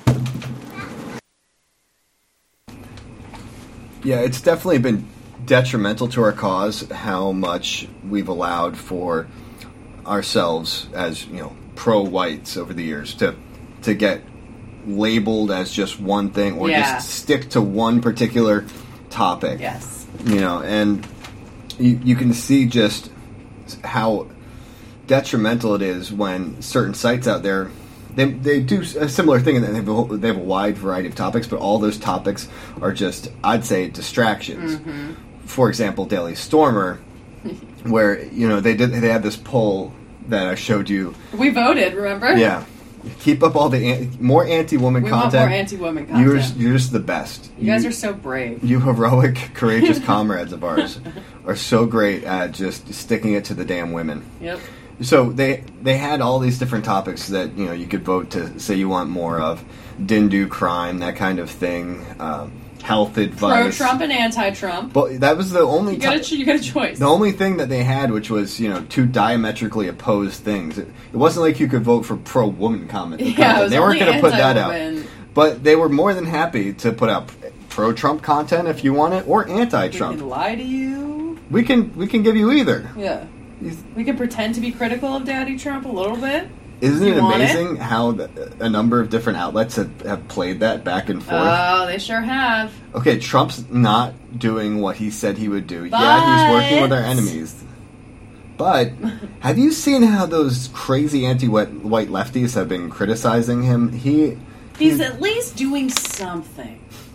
S1: Yeah, it's definitely been detrimental to our cause how much we've allowed for ourselves as, you know, pro-whites over the years to get labeled as just one thing or just stick to one particular topic.
S2: Yes.
S1: You know, and you can see just how detrimental it is when certain sites out there they do a similar thing, and they have a wide variety of topics, but all those topics are just, I'd say, distractions. For example, Daily Stormer, where, you know, they had this poll that I showed you.
S2: We voted, remember?
S1: Yeah. Keep up all the more anti-woman content.
S2: We want more anti-woman content.
S1: You're just the best.
S2: You guys are so brave.
S1: You heroic, courageous comrades of ours are so great at just sticking it to the damn women.
S2: Yep.
S1: So they had all these different topics that, you know, you could vote to say you want more of. Didn't do crime, that kind of thing. Health advice.
S2: Pro-Trump and anti-Trump.
S1: But that was the only...
S2: You got a choice.
S1: The only thing that they had, which was, you know, two diametrically opposed things. It wasn't like you could vote for pro-woman comment.
S2: Yeah,
S1: they weren't going to put that out. But they were more than happy to put out pro-Trump content if you want it, or anti-Trump.
S2: We can lie to you.
S1: We can give you either.
S2: Yeah. We can pretend to be critical of Daddy Trump a little bit.
S1: Isn't it amazing how a number of different outlets have played that back and forth?
S2: Oh, they sure have.
S1: Okay, Trump's not doing what he said he would do. Yeah, he's working with our enemies. But have you seen how those crazy anti-white lefties have been criticizing him?
S2: He's at least doing something.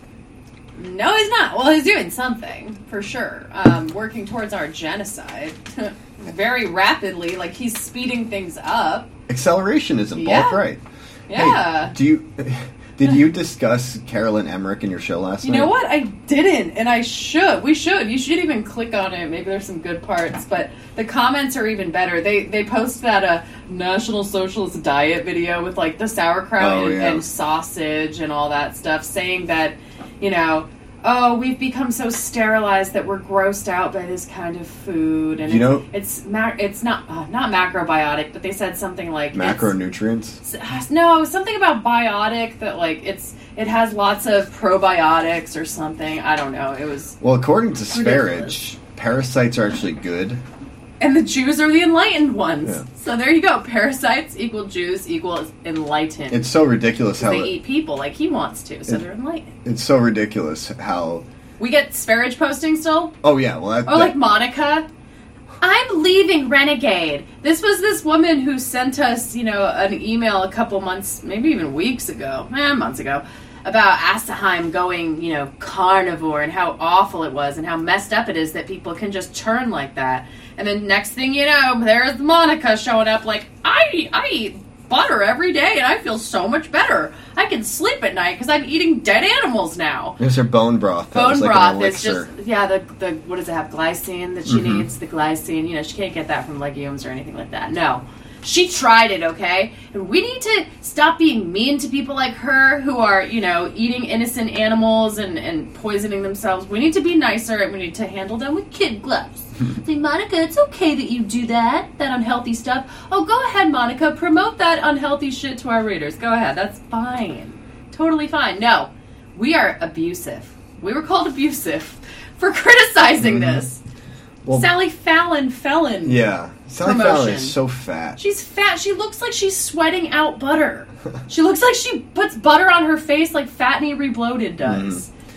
S2: No, he's not. Well, he's doing something, for sure. Working towards our genocide. Very rapidly. Like, he's speeding things up.
S1: Accelerationism, Paul Bright.
S2: Yeah.
S1: Hey, did you discuss Carolyn Emmerich in your show last night?
S2: You know what? I didn't, and I should. We should. You should even click on it. Maybe there's some good parts, but the comments are even better. They post that National Socialist diet video with, like, the sauerkraut and sausage and all that stuff, saying that, you know, oh, we've become so sterilized that we're grossed out by this kind of food, and it's not macrobiotic, but they said something like
S1: macronutrients.
S2: No, something about biotic, that like it has lots of probiotics or something. I don't know. It was
S1: according to Sparage, parasites are actually good.
S2: And the Jews are the enlightened ones. Yeah. So there you go. Parasites equal Jews equal enlightened.
S1: It's so ridiculous how...
S2: They eat people like he wants to, so they're enlightened.
S1: It's so ridiculous how...
S2: We get Sparage posting still?
S1: Oh, yeah. Well,
S2: like Monica. I'm leaving Renegade. This was this woman who sent us, you know, an email a couple months, maybe even months ago, about Asaheim going, you know, carnivore and how awful it was and how messed up it is that people can just turn like that. And then next thing you know, there's Monica showing up like, I eat butter every day and I feel so much better. I can sleep at night because I'm eating dead animals now.
S1: There's her bone broth.
S2: Bone broth is just, the what does it have, glycine that she needs? The glycine, you know, she can't get that from legumes or anything like that. No. She tried it, okay? And we need to stop being mean to people like her who are, you know, eating innocent animals and poisoning themselves. We need to be nicer, and we need to handle them with kid gloves. Say, Monica, it's okay that you do that unhealthy stuff. Oh, go ahead, Monica. Promote that unhealthy shit to our readers. Go ahead. That's fine. Totally fine. No, we are abusive. We were called abusive for criticizing this. Well, Sally Fallon.
S1: Yeah. Sally Fallon is so fat.
S2: She's fat. She looks like she's sweating out butter. She looks like she puts butter on her face like Fatney Rebloated does.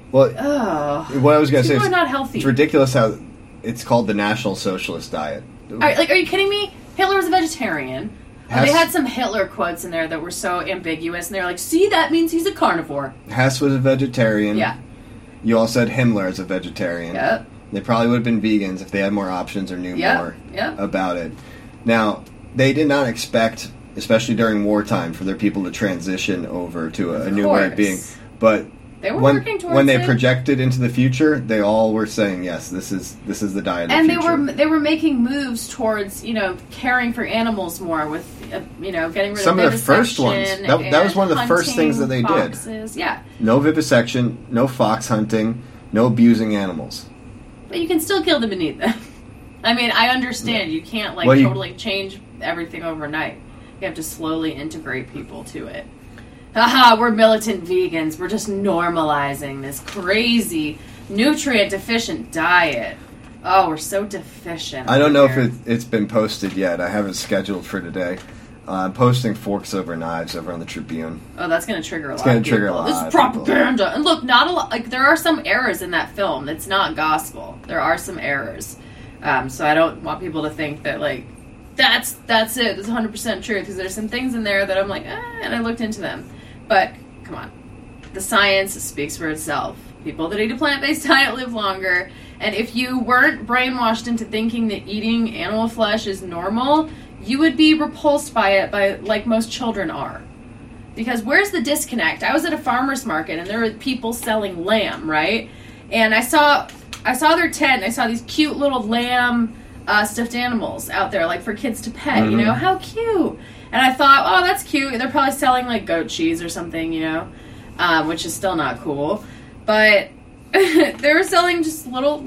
S1: Well, what I was going to say
S2: people
S1: is
S2: are not healthy.
S1: It's ridiculous how it's called the National Socialist Diet.
S2: Are you kidding me? Hitler was a vegetarian. They had some Hitler quotes in there that were so ambiguous, and they're like, see, that means he's a carnivore.
S1: Hess was a vegetarian.
S2: Yeah.
S1: You all said Himmler is a vegetarian.
S2: Yep.
S1: They probably would have been vegans if they had more options or knew more about it. Now, they did not expect, especially during wartime, for their people to transition over to a new way of being. But
S2: they were working towards
S1: when they
S2: it.
S1: Projected into the future, they all were saying, yes, this is the diet of the future.
S2: And they were making moves towards, caring for animals more with, getting rid
S1: some
S2: of
S1: of the first ones. That was one of the first things that they
S2: foxes.
S1: did.
S2: Yeah.
S1: No vivisection, no fox hunting, no abusing animals.
S2: But you can still kill them and eat them. I mean, I understand. You can't, totally change everything overnight. You have to slowly integrate people to it. Haha, we're militant vegans. We're just normalizing this crazy, nutrient-deficient diet. Oh, we're so deficient.
S1: I don't know if it's been posted yet. I have it scheduled for today. I'm posting Forks Over Knives over on the Tribune.
S2: Oh, that's going to trigger a lot of people.
S1: It's going to trigger a lot
S2: This is propaganda. And look, not a lot. There are some errors in that film. It's not gospel. There are some errors. So I don't want people to think that, that's it. That's 100% true. Because there's some things in there that I'm like, and I looked into them. But, come on. The science speaks for itself. People that eat a plant-based diet live longer. And if you weren't brainwashed into thinking that eating animal flesh is normal, you would be repulsed by it, like most children are. Because where's the disconnect? I was at a farmer's market, and there were people selling lamb, right? And I saw their tent, and I saw these cute little lamb stuffed animals out there, for kids to pet,
S1: Mm-hmm.
S2: How cute. And I thought, oh, that's cute. They're probably selling, goat cheese or something, which is still not cool. But they were selling just little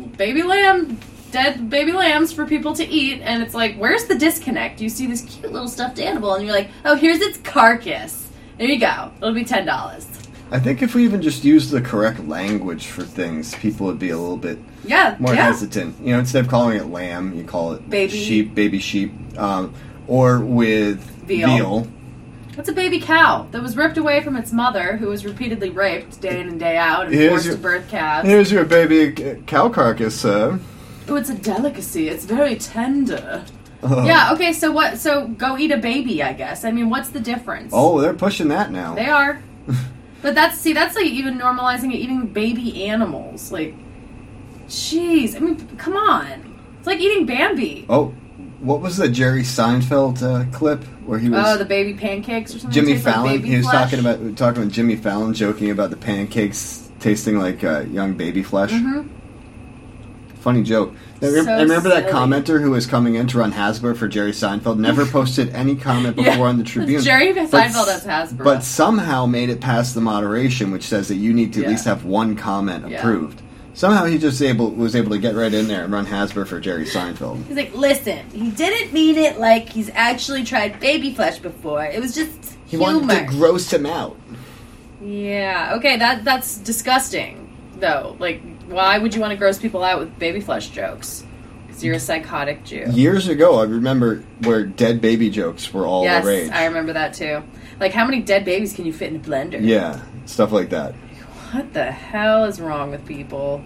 S2: dead baby lambs for people to eat, and it's where's the disconnect? You see this cute little stuffed animal, and you're like, oh, here's its carcass. There you go. It'll be $10.
S1: I think if we even just used the correct language for things, people would be a little bit more hesitant. Instead of calling it lamb, you call it baby sheep, or with veal.
S2: What's a baby cow that was ripped away from its mother, who was repeatedly raped day in and day out and forced to birth calves?
S1: Here's your baby cow carcass, sir.
S2: Oh, it's a delicacy. It's very tender. Yeah, okay, so what? So go eat a baby, I guess. I mean, what's the difference?
S1: Oh, they're pushing that now.
S2: They are. But that's even normalizing it, eating baby animals. Jeez. I mean, come on. It's like eating Bambi.
S1: Oh, what was the Jerry Seinfeld clip where he was...
S2: Oh, the baby pancakes or something?
S1: Jimmy Fallon.
S2: He was
S1: talking with Jimmy Fallon, joking about the pancakes tasting like young baby flesh.
S2: Mm-hmm.
S1: Funny joke. I remember that commenter who was coming in to run Hasbro for Jerry Seinfeld never posted any comment before on the Tribune.
S2: Jerry Seinfeld has Hasbro.
S1: But somehow made it past the moderation, which says that you need to at least have one comment approved. Somehow he just was able to get right in there and run Hasbro for Jerry Seinfeld.
S2: He's like, listen, he didn't mean it like he's actually tried baby flesh before. It was just
S1: He wanted to gross him out.
S2: Yeah, okay, that's disgusting, though. Why would you want to gross people out with baby flesh jokes? Because you're a psychotic Jew.
S1: Years ago, I remember where dead baby jokes were all the rage.
S2: Yes, I remember that too. How many dead babies can you fit in a blender?
S1: Yeah, stuff like that.
S2: What the hell is wrong with people?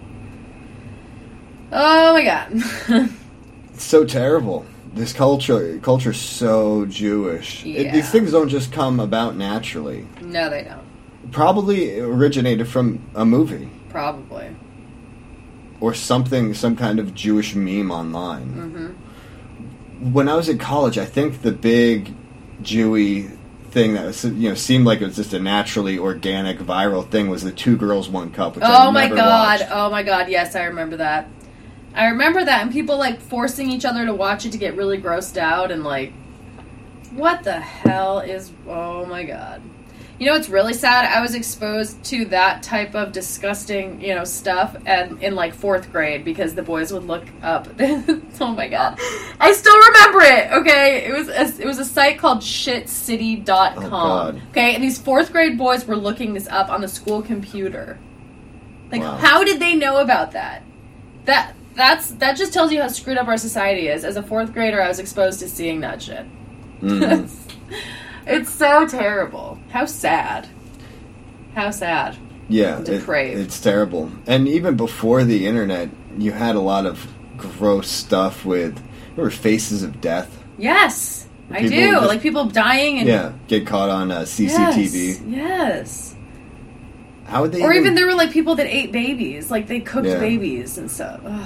S2: Oh my god.
S1: It's so terrible. This culture's so Jewish.
S2: Yeah.
S1: These things don't just come about naturally.
S2: No, they don't.
S1: Probably originated from a movie.
S2: Probably.
S1: Or something, some kind of Jewish meme online.
S2: Mm-hmm.
S1: When I was in college, I think the big Jewy thing that was, seemed like it was just a naturally organic viral thing was the Two Girls, One Cup, which I never watched.
S2: Oh my god, yes, I remember that. I remember that, and people, forcing each other to watch it to get really grossed out, and, what the hell is... Oh my god. You know what's really sad? I was exposed to that type of disgusting, stuff in 4th grade because the boys would look up. Oh my god. I still remember it, okay? It was a site called shitcity.com. Oh god. Okay, and these 4th grade boys were looking this up on the school computer.
S1: Wow. How
S2: did they know about that? That just tells you how screwed up our society is. As a 4th grader, I was exposed to seeing that shit.
S1: Mm.
S2: It's so terrible. How sad. How sad.
S1: Yeah,
S2: depraved.
S1: It's terrible. And even before the internet, you had a lot of gross stuff with, remember Faces of Death?
S2: Yes, I do. Like people dying and
S1: get caught on CCTV.
S2: Yes.
S1: How would they?
S2: Or even there were like people that ate babies, like they cooked babies and stuff. Ugh.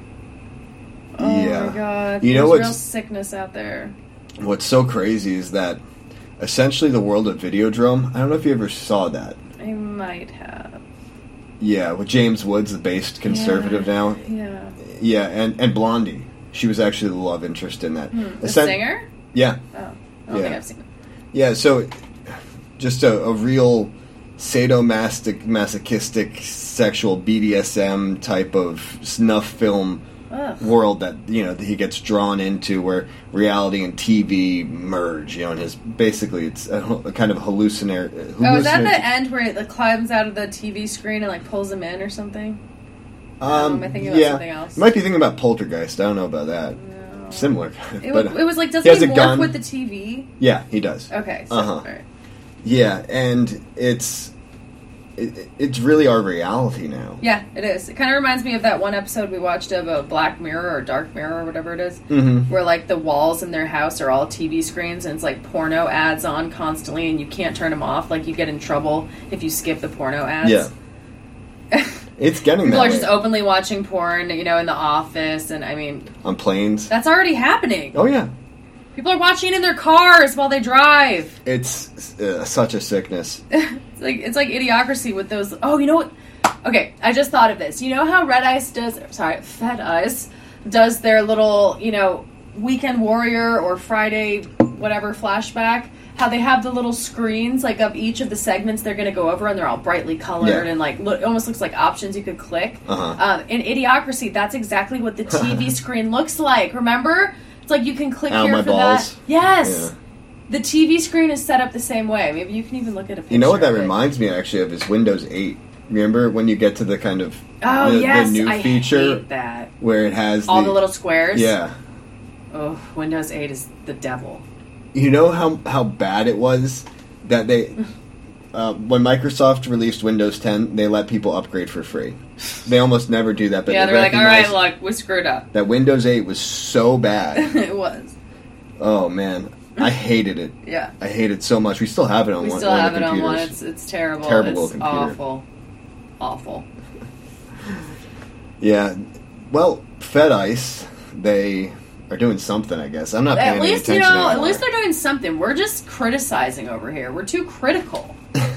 S2: Oh my god!
S1: You know
S2: what's real sickness out there.
S1: What's so crazy is that essentially the world of Videodrome. I don't know if you ever saw that.
S2: I might have.
S1: Yeah, with James Woods, the based conservative now.
S2: Yeah.
S1: Yeah, and Blondie. She was actually the love interest in that.
S2: The singer?
S1: Yeah.
S2: Oh, I don't think I've seen it.
S1: Yeah, so just a real sadomasochistic sexual BDSM type of snuff film world that that he gets drawn into, where reality and TV merge. And it's a kind of hallucinatory.
S2: Oh, is that the end where it climbs out of the TV screen and like pulls him in or something? Am I thinking about something else?
S1: You might be thinking about Poltergeist. I don't know about that.
S2: No.
S1: Similar.
S2: It was like, does he morph with the TV?
S1: Yeah, he does.
S2: Okay. So, all right.
S1: Yeah, and it's really our reality now.
S2: Yeah, it is. It kind of reminds me of that one episode we watched of Black Mirror or Dark Mirror or whatever it is, where like the walls in their house are all TV screens and it's like porno ads on constantly and you can't turn them off. Like you get in trouble if you skip the porno ads.
S1: Yeah. It's getting
S2: People
S1: that
S2: are
S1: way.
S2: just openly watching porn, in the office, and I mean...
S1: On planes.
S2: That's already happening.
S1: Oh, yeah.
S2: People are watching in their cars while they drive.
S1: It's such a sickness.
S2: It's like Idiocracy with those... Oh, you know what? Okay, I just thought of this. You know how Fed Ice does their little, Weekend Warrior or Friday whatever flashback? How they have the little screens, like, of each of the segments they're going to go over, and they're all brightly colored, and, like, it almost looks like options you could click. In Idiocracy, that's exactly what the TV screen looks like. Remember? It's like you can click here for
S1: balls.
S2: that. Yes! Yeah. The TV screen is set up the same way. Maybe you can even look at a picture.
S1: You know what that reminds me, actually, of is Windows 8. Remember when you get to the kind of the new feature?
S2: I hate that.
S1: Where it has
S2: all the little squares?
S1: Yeah.
S2: Oh, Windows 8 is the devil.
S1: You know how bad it was that they, when Microsoft released Windows 10, they let people upgrade for free. They almost never do that. But
S2: they're like, all right, look, we screwed up.
S1: That Windows 8 was so bad.
S2: It was.
S1: Oh, man. I hated it.
S2: Yeah.
S1: I hate it so much. We still have it on one.
S2: We still have it on one. It's terrible.
S1: Terrible
S2: it's
S1: computer.
S2: Awful.
S1: Yeah. Well, Fed Ice, they... are doing something, I guess. I'm not paying any attention anymore.
S2: At least they're doing something. We're just criticizing over here. We're too critical.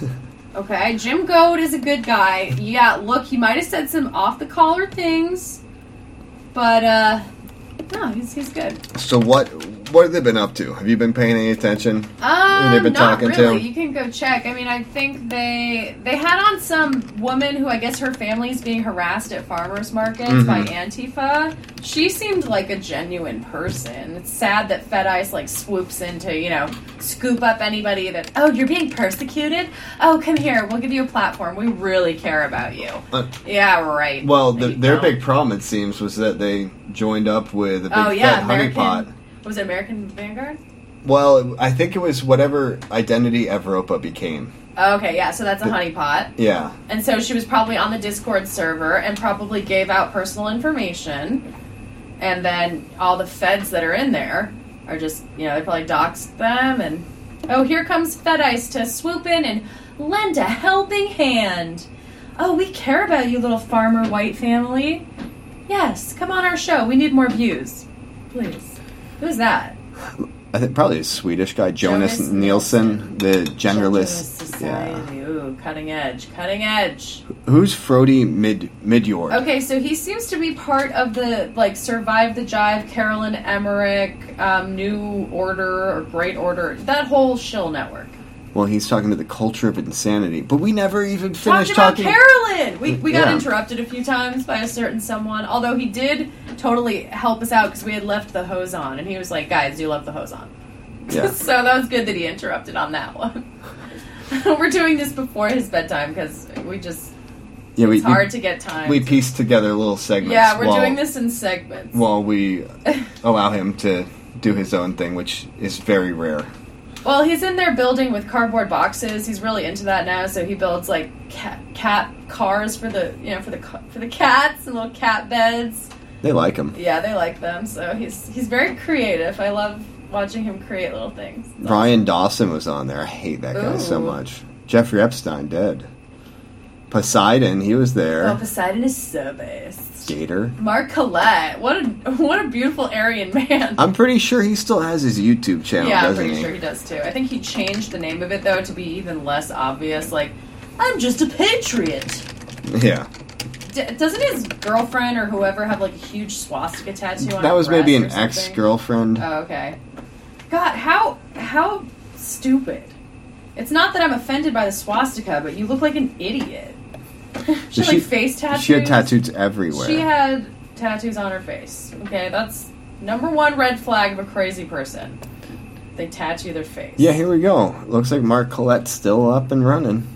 S2: Okay? Jim Goad is a good guy. Yeah, look, he might have said some off-the-collar things, but, no, he's good.
S1: So what have they been up to? Have you been paying any attention? Who they've been
S2: not
S1: talking
S2: really.
S1: to?
S2: You can go check. I mean, I think they had on some woman who I guess her family is being harassed at farmers markets by Antifa. She seemed like a genuine person. It's sad that Fed Ice swoops in to, scoop up anybody that, oh, you're being persecuted? Oh, come here. We'll give you a platform. We really care about you. Yeah, right.
S1: Well, their big problem, it seems, was that they joined up with a big fat honeypot.
S2: Was it American Vanguard?
S1: Well, I think it was whatever identity Evropa became.
S2: Okay, yeah, so that's a honeypot.
S1: Yeah.
S2: And so she was probably on the Discord server and probably gave out personal information. And then all the feds that are in there are just, they probably doxed them. And, oh, here comes Fed Ice to swoop in and lend a helping hand. Oh, we care about you, little farmer white family. Yes, come on our show. We need more views. Please. Who's that?
S1: I think probably a Swedish guy, Jonas Nielsen, the genderless.
S2: Society. Yeah. Ooh, cutting edge.
S1: Who's Frody Midjord?
S2: Okay, so he seems to be part of the Survive the Jive, Carolyn Emmerich, New Order or Great Order, that whole shill network.
S1: Well, he's talking to the culture of insanity, but we never even finished
S2: talking about Carolyn. We got interrupted a few times by a certain someone, although he did totally help us out because we had left the hose on, and he was like, "Guys, you left the hose on." Yeah. So that was good that he interrupted on that one. We're doing this before his bedtime because we just it's hard to get time.
S1: We pieced together little segments.
S2: Yeah, we're doing this in segments
S1: while we allow him to do his own thing, which is very rare.
S2: Well, he's in there building with cardboard boxes. He's really into that now, so he builds like cat cars for the for the cats and little cat beds.
S1: They like him.
S2: Yeah, they like them. So he's very creative. I love watching him create little things.
S1: Ryan Dawson was on there. I hate that guy so much. Jeffrey Epstein dead. Poseidon, he was there.
S2: Oh, Poseidon is so best.
S1: Gator.
S2: Mark Collette, what a beautiful Aryan man.
S1: I'm pretty sure he still has his YouTube channel,
S2: yeah,
S1: doesn't
S2: I'm pretty
S1: he?
S2: sure he does too. I think he changed the name of it though to be even less obvious. Like, I'm just a patriot.
S1: Yeah.
S2: Doesn't his girlfriend or whoever have like a huge swastika tattoo on
S1: that
S2: her
S1: was maybe an
S2: breast or something?
S1: ex-girlfriend.
S2: Oh, okay. God, how stupid. It's not that I'm offended by the swastika, but you look like an idiot. She had like face tattoos.
S1: She had tattoos everywhere.
S2: She had tattoos on her face. Okay, that's number one red flag of a crazy person. They tattoo their face.
S1: Yeah, here we go. Looks like Mark Collette's still up and running.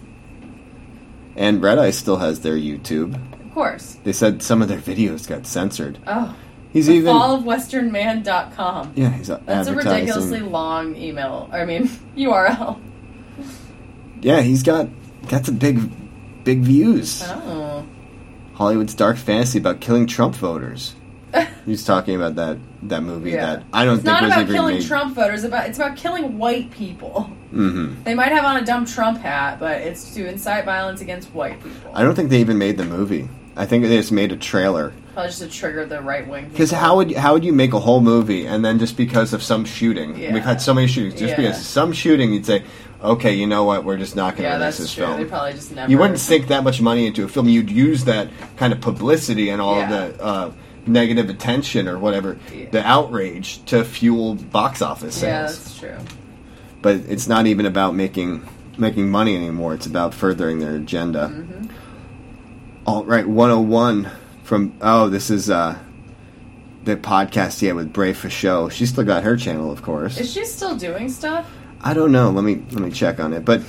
S1: And Red Eye still has their YouTube.
S2: Of course.
S1: They said some of their videos got censored.
S2: Oh.
S1: He's even
S2: fallofwesternman.com.
S1: Yeah, he's
S2: That's
S1: advertising.
S2: a ridiculously long URL.
S1: Yeah, he's got some big views.
S2: Oh.
S1: Hollywood's dark fantasy about killing Trump voters. He's talking about that movie that I don't think was even made.
S2: It's not about killing Trump voters. It's about killing white people.
S1: Mm-hmm.
S2: They might have on a dumb Trump hat, but it's to incite violence against white people.
S1: I don't think they even made the movie. I think they just made a trailer.
S2: Probably just to trigger the right wing.
S1: Because how would you make a whole movie and then just because of some shooting?
S2: Yeah.
S1: We've had so many shootings. Just because of some shooting, you'd say, okay, you know what? We're just not going to release this film.
S2: They probably just never.
S1: You wouldn't sink that much money into a film. You'd use that kind of publicity and all of the negative attention or whatever, the outrage to fuel box office sales.
S2: Yeah, that's true.
S1: But it's not even about making money anymore. It's about furthering their agenda.
S2: Mm-hmm.
S1: All right, 101 from this is the podcast with Bray Fichot. She's still got her channel, of course.
S2: Is she still doing stuff?
S1: I don't know. Let me check on it. But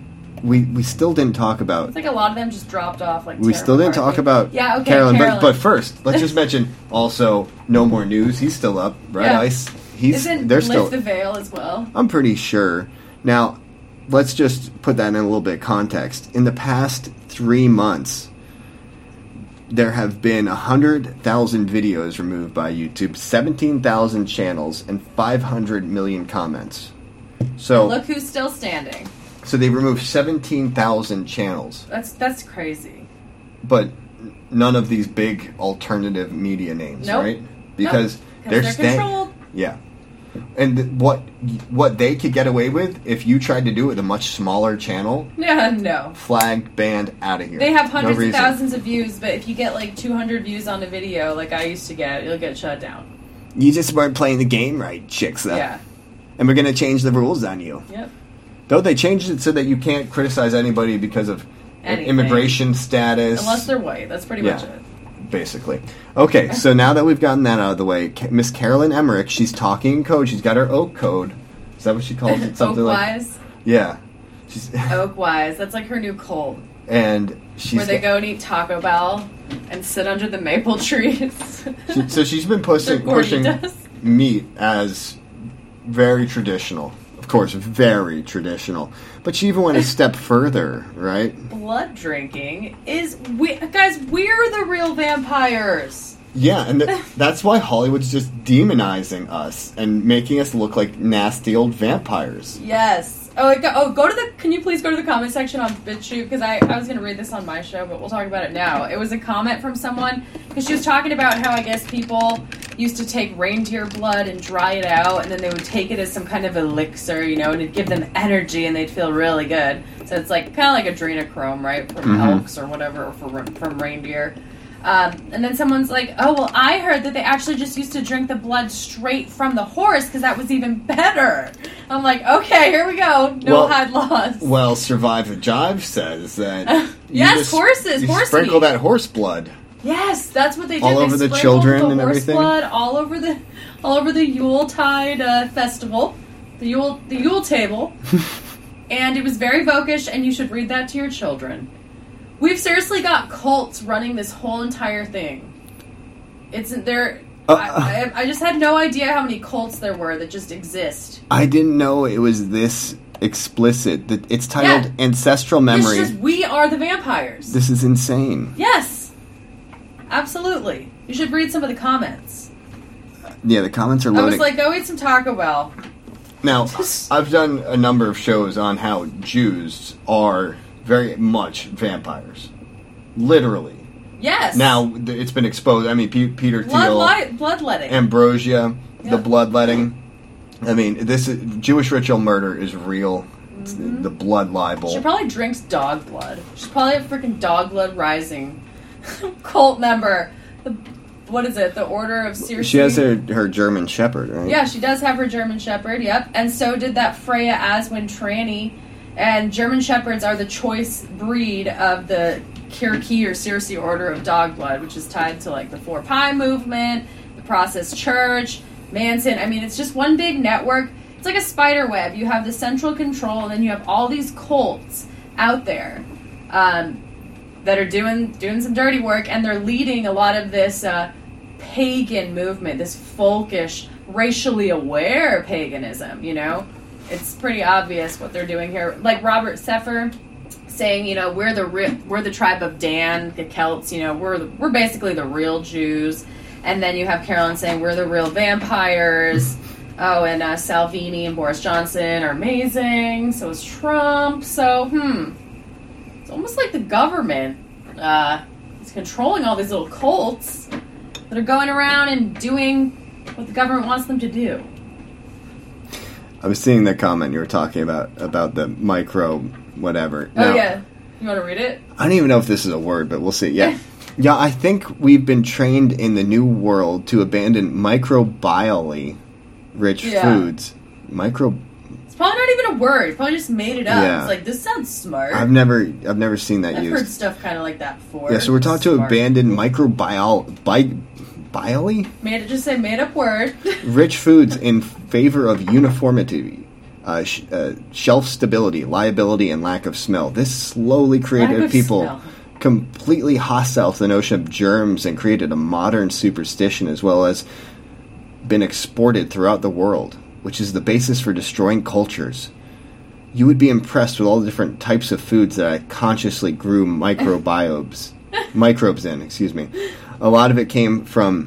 S1: we still didn't talk about.
S2: It's like a lot of them just dropped off. Like
S1: we still didn't talk about
S2: Carolyn.
S1: But first, let's just mention also No More News. He's still up. Red Ice.
S2: Isn't
S1: they're
S2: Lift
S1: still
S2: the Veil as well?
S1: I'm pretty sure. Now, let's just put that in a little bit of context. In the past 3 months, there have been 100,000 videos removed by YouTube, 17,000 channels, and 500 million comments. So
S2: and look who's still standing.
S1: So they removed 17,000 channels.
S2: That's crazy.
S1: But none of these big alternative media names, right? Because
S2: they're controlled.
S1: Yeah. And what they could get away with if you tried to do it with a much smaller channel?
S2: Yeah, no.
S1: Flagged, banned, out of here.
S2: They have hundreds of thousands of views, but if you get like 200 views on a video, like I used to get, you'll get shut down.
S1: You just weren't playing the game right, chicks.
S2: Yeah.
S1: And we're going to change the rules on you.
S2: Yep.
S1: Though they changed it so that you can't criticize anybody because of immigration status.
S2: Unless they're white. That's pretty much it.
S1: Basically. Okay, so now that we've gotten that out of the way, Miss Carolyn Emmerich, she's talking in code. She's got her oak code. Is that what she calls it? Something
S2: Oak-wise?
S1: Yeah.
S2: Oak-wise. That's like her new cult.
S1: And she's...
S2: Where they go and eat Taco Bell and sit under the maple trees.
S1: So she's been pushing meat as very traditional. Of course, very traditional. But she even went a step further, right?
S2: Blood drinking is... Guys, we're the real vampires.
S1: Yeah, and that's why Hollywood's just demonizing us and making us look like nasty old vampires.
S2: Yes. Go to the... Can you please go to the comment section on BitChute? Because I was going to read this on my show, but we'll talk about it now. It was a comment from someone, because she was talking about how, I guess, people used to take reindeer blood and dry it out, and then they would take it as some kind of elixir, and it'd give them energy, and they'd feel really good. So it's like kind of like adrenochrome, right? From elks or whatever, or from reindeer. And then someone's like, oh, well, I heard that they actually just used to drink the blood straight from the horse because that was even better. I'm like, okay, here we go. No hide laws.
S1: Well, Survive the Jive says that...
S2: horses.
S1: You sprinkle that horse blood.
S2: Yes, that's what they did.
S1: All over the children and everything.
S2: Blood all over the Yuletide festival, the Yule table. And it was very vokish, and you should read that to your children. We've seriously got cults running this whole entire thing. I just had no idea how many cults there were that just exist.
S1: I didn't know it was this explicit. That it's titled Ancestral Memory.
S2: It's just, we are the vampires.
S1: This is insane.
S2: Yes. Absolutely. You should read some of the comments.
S1: Yeah, the comments are loading.
S2: I was like, go eat some Taco Bell.
S1: Now, I've done a number of shows on how Jews are very much vampires. Literally.
S2: Yes.
S1: Now, it's been exposed. I mean, Peter Thiel.
S2: Bloodletting.
S1: Ambrosia, the bloodletting. I mean, Jewish ritual murder is real. It's the blood libel.
S2: She probably drinks dog blood. She's probably a freaking dog blood rising cult member. What is it? The Order of Circe?
S1: She has her German Shepherd, right?
S2: Yeah, she does have her German Shepherd, yep. And so did that Freya Aswin tranny. And German Shepherds are the choice breed of the Kirke or Circe Order of Dog Blood, which is tied to, like, the Four Pie movement, the Process Church, Manson. I mean, it's just one big network. It's like a spider web. You have the central control, and then you have all these cults out there that are doing some dirty work, and they're leading a lot of this pagan movement, this folkish, racially aware paganism, you know? It's pretty obvious what they're doing here. Like Robert Seffer saying, you know, we're the tribe of Dan, the Celts, you know, we're basically the real Jews. And then you have Carolyn saying we're the real vampires. Oh, and Salvini and Boris Johnson are amazing. So is Trump. So, it's almost like the government is controlling all these little cults that are going around and doing what the government wants them to do.
S1: I was seeing the comment you were talking about the micro whatever.
S2: Oh,
S1: now,
S2: yeah. You want to read it?
S1: I don't even know if this is a word, but we'll see. Yeah. Yeah, I think we've been trained in the new world to abandon microbially rich foods.
S2: It's probably not even a word. You probably just made it up.
S1: Yeah.
S2: It's like, this sounds smart.
S1: I've never seen that used.
S2: I've heard stuff kind of like that before.
S1: Yeah, so we're taught to abandon microbially?
S2: Made up word.
S1: Rich foods in favor of uniformity, shelf stability, liability, and lack of smell. This slowly created people completely hostile to the notion of germs and created a modern superstition, as well as been exported throughout the world, which is the basis for destroying cultures. You would be impressed with all the different types of foods that I consciously grew microbes in. A lot of it came from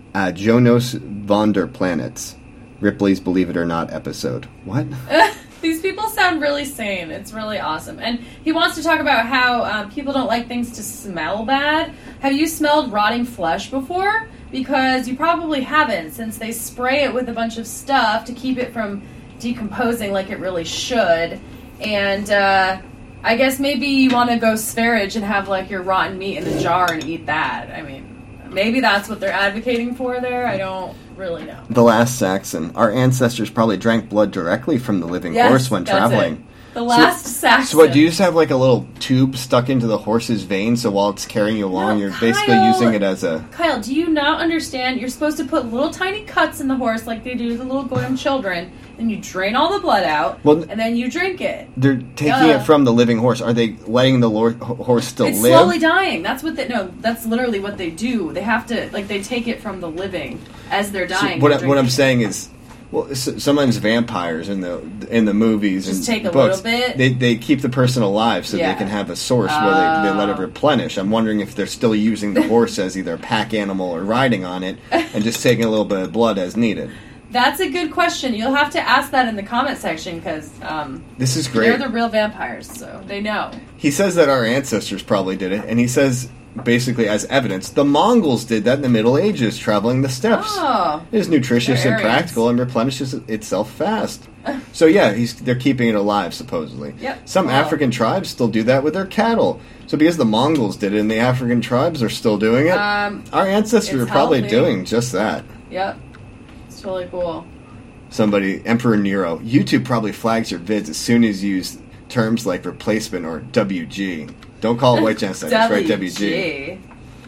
S1: Jonas von der Planets, Ripley's Believe It or Not episode. What?
S2: These people sound really sane. It's really awesome. And he wants to talk about how people don't like things to smell bad. Have you smelled rotting flesh before? Because you probably haven't, since they spray it with a bunch of stuff to keep it from decomposing like it really should. And I guess maybe you want to go sparage and have like your rotten meat in a jar and eat that. I mean, maybe that's what they're advocating for there. I don't really know.
S1: The last Saxon. Our ancestors probably drank blood directly from the living horse when traveling.
S2: The last Saxon.
S1: So what, do you just have like a little tube stuck into the horse's vein, so while it's carrying you along, you're basically using it as a...
S2: Kyle, do you not understand? You're supposed to put little tiny cuts in the horse like they do the little goyim children, and you drain all the blood out, and then you drink it.
S1: They're taking it from the living horse. Are they letting the horse still live?
S2: It's slowly dying. That's what that's literally what they do. They have to, like, they take it from the living as they're dying.
S1: So what I'm saying is... Well, sometimes vampires in the movies
S2: just
S1: and
S2: take a
S1: books,
S2: little bit.
S1: They keep the person alive so they can have a source where they let it replenish. I'm wondering if they're still using the horse as either a pack animal or riding on it and just taking a little bit of blood as needed.
S2: That's a good question. You'll have to ask that in the comment section because
S1: this is great.
S2: They're the real vampires, so they know.
S1: He says that our ancestors probably did it, and he says, basically as evidence, the Mongols did that in the Middle Ages, traveling the steppes.
S2: Oh,
S1: it is nutritious and practical and replenishes itself fast. So yeah, they're keeping it alive, supposedly.
S2: Yep.
S1: Some African tribes still do that with their cattle. So because the Mongols did it and the African tribes are still doing it, our ancestors are probably doing just that.
S2: Yep. It's totally cool.
S1: Somebody, Emperor Nero, YouTube probably flags your vids as soon as you use terms like replacement or WG. Don't call it white genocide. It's right, WG.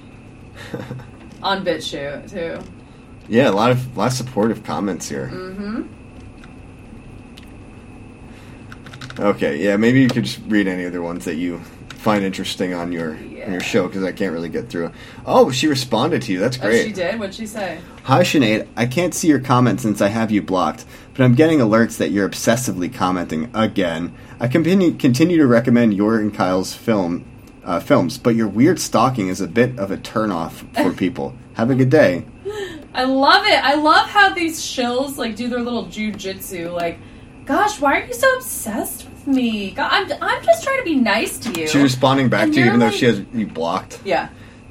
S2: On BitChute, too.
S1: Yeah, a lot of supportive comments here.
S2: Mm-hmm.
S1: Okay, yeah, maybe you could just read any other ones that you find interesting on your show because I can't really get through. Oh, she responded to you. That's great.
S2: Oh, she did? What'd she say?
S1: Hi, Sinead. I can't see your comments since I have you blocked, but I'm getting alerts that you're obsessively commenting again. I continue to recommend your and Kyle's films, but your weird stalking is a bit of a turnoff for people. Have a good day.
S2: I love it. I love how these shills like do their little jujitsu. Like, gosh, why are you so obsessed with me? God, I'm just trying to be nice to you.
S1: She's responding back
S2: And
S1: to you even
S2: you're
S1: though she has you blocked.
S2: Yeah.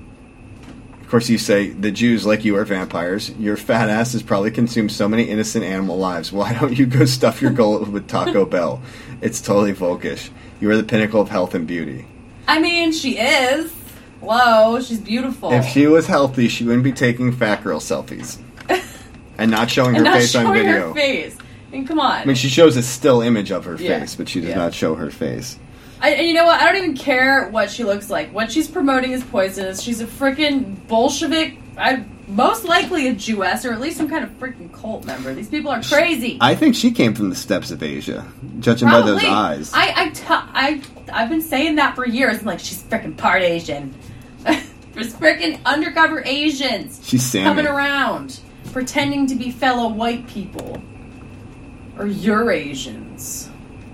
S1: Of course, you say, the Jews, like you, are vampires. Your fat ass has probably consumed so many innocent animal lives. Why don't you go stuff your gullet with Taco Bell? It's totally Volkish. You are the pinnacle of health and beauty.
S2: I mean, she is. Hello, she's beautiful.
S1: If she was healthy, she wouldn't be taking fat girl selfies. And not showing her face on video.
S2: Her face. I mean, come on.
S1: I mean, she shows a still image of her face, but she does not show her face.
S2: And you know what? I don't even care what she looks like. What she's promoting is poisonous. She's a freaking Bolshevik. Most likely a Jewess, or at least some kind of freaking cult member. These people are crazy.
S1: I think she came from the steppes of Asia, judging by those eyes.
S2: I've been saying that for years. I'm like, she's freaking part Asian. There's freaking undercover Asians.
S1: She's Sammy.
S2: Coming around, pretending to be fellow white people. Or Eurasians.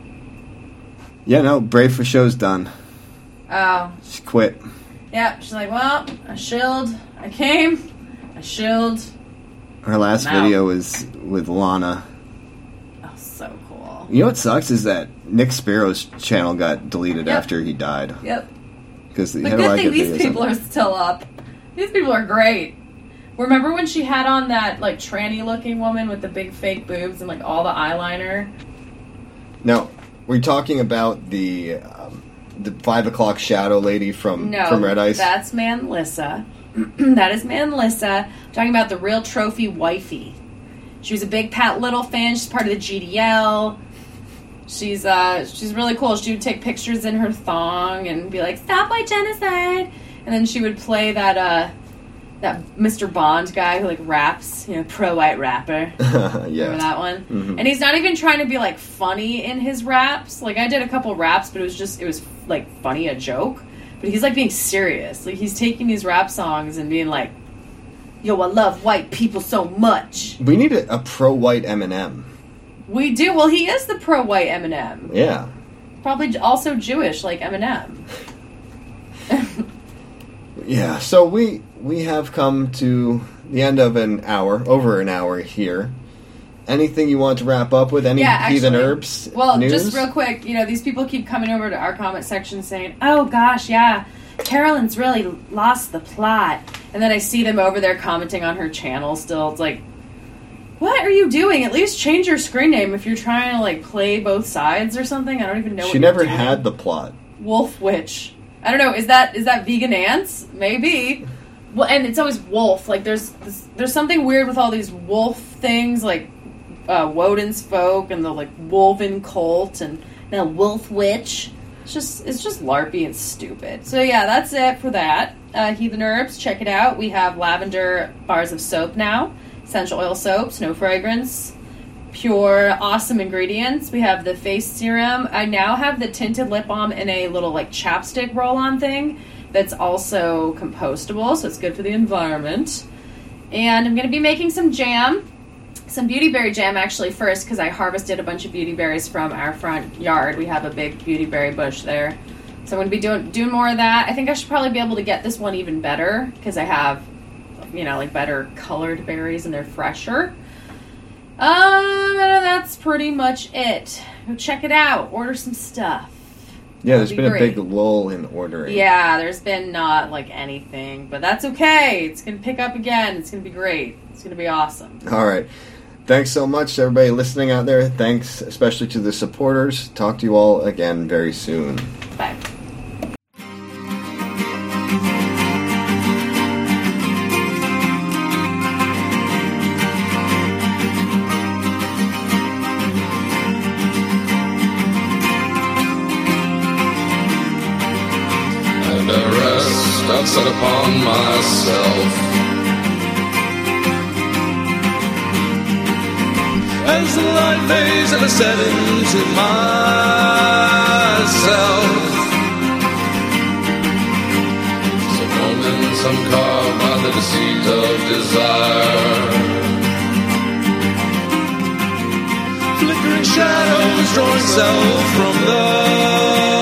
S1: Yeah, no, Brave for Show's done.
S2: Oh.
S1: She quit.
S2: Yeah, she's like, well, I shilled. I came. I shilled.
S1: Her last video was with Lana.
S2: Oh, so cool.
S1: You know what sucks is that Nick Sparrow's channel got deleted after he died.
S2: Yep.
S1: Because
S2: the good thing these people are still up. These people are great. Remember when she had on that like tranny-looking woman with the big fake boobs and like all the eyeliner?
S1: No, we're talking about the 5 o'clock shadow lady from Red Ice.
S2: That's Manlissa. That is Manlissa. I'm talking about the real trophy wifey. She was a big Pat Little fan. She's part of the GDL. She's really cool. She would take pictures in her thong and be like, "Stop white genocide," and then she would play that Mr. Bond guy who like raps, pro-white rapper.
S1: Yeah.
S2: Remember that one?
S1: Mm-hmm.
S2: And he's not even trying to be like funny in his raps. Like I did a couple raps, but it was like funny, a joke. But he's like being serious. Like he's taking these rap songs and being like, "Yo, I love white people so much."
S1: We need a pro-white Eminem.
S2: We do. Well, he is the pro-white Eminem.
S1: Yeah.
S2: Probably also Jewish like Eminem.
S1: Yeah, so we have come to the end of over an hour here. Anything you want to wrap up with? Any Heathen Herbs
S2: Well,
S1: news?
S2: just real quick, these people keep coming over to our comment section saying, "Oh gosh, yeah, Carolyn's really lost the plot." And then I see them over there commenting on her channel still. It's like, what are you doing? At least change your screen name if you're trying to like play both sides or something. I don't even know what
S1: she never had the plot.
S2: Wolf Witch. I don't know. Is that vegan ants? Maybe. Well, and it's always wolf. Like there's something weird with all these wolf things, like Woden's folk and the like Wolven cult and now Wolf Witch. It's just larpy and stupid. So yeah, that's it for that. Heathen Herbs, check it out. We have lavender bars of soap now, essential oil soaps, no fragrance. Pure, awesome ingredients. We have the face serum. I now have the tinted lip balm in a little like chapstick roll-on thing that's also compostable, so it's good for the environment. And I'm going to be making some jam, some beauty berry jam actually first, because I harvested a bunch of beauty berries from our front yard. We have a big beauty berry bush there, so I'm going to be doing more of that. I think I should probably be able to get this one even better because I have, like better colored berries and they're fresher. That's pretty much it. Go check it out. Order some stuff.
S1: Yeah, there's been a big lull in ordering.
S2: Yeah, there's been not like anything, but that's okay. It's going to pick up again. It's going to be great. It's going to be awesome.
S1: All right. Thanks so much to everybody listening out there. Thanks especially to the supporters. Talk to you all again very soon.
S2: Bye.
S11: I've set upon myself. As the light fades and I set into myself, some carved by the deceit of desire. Flickering shadows drawing self from the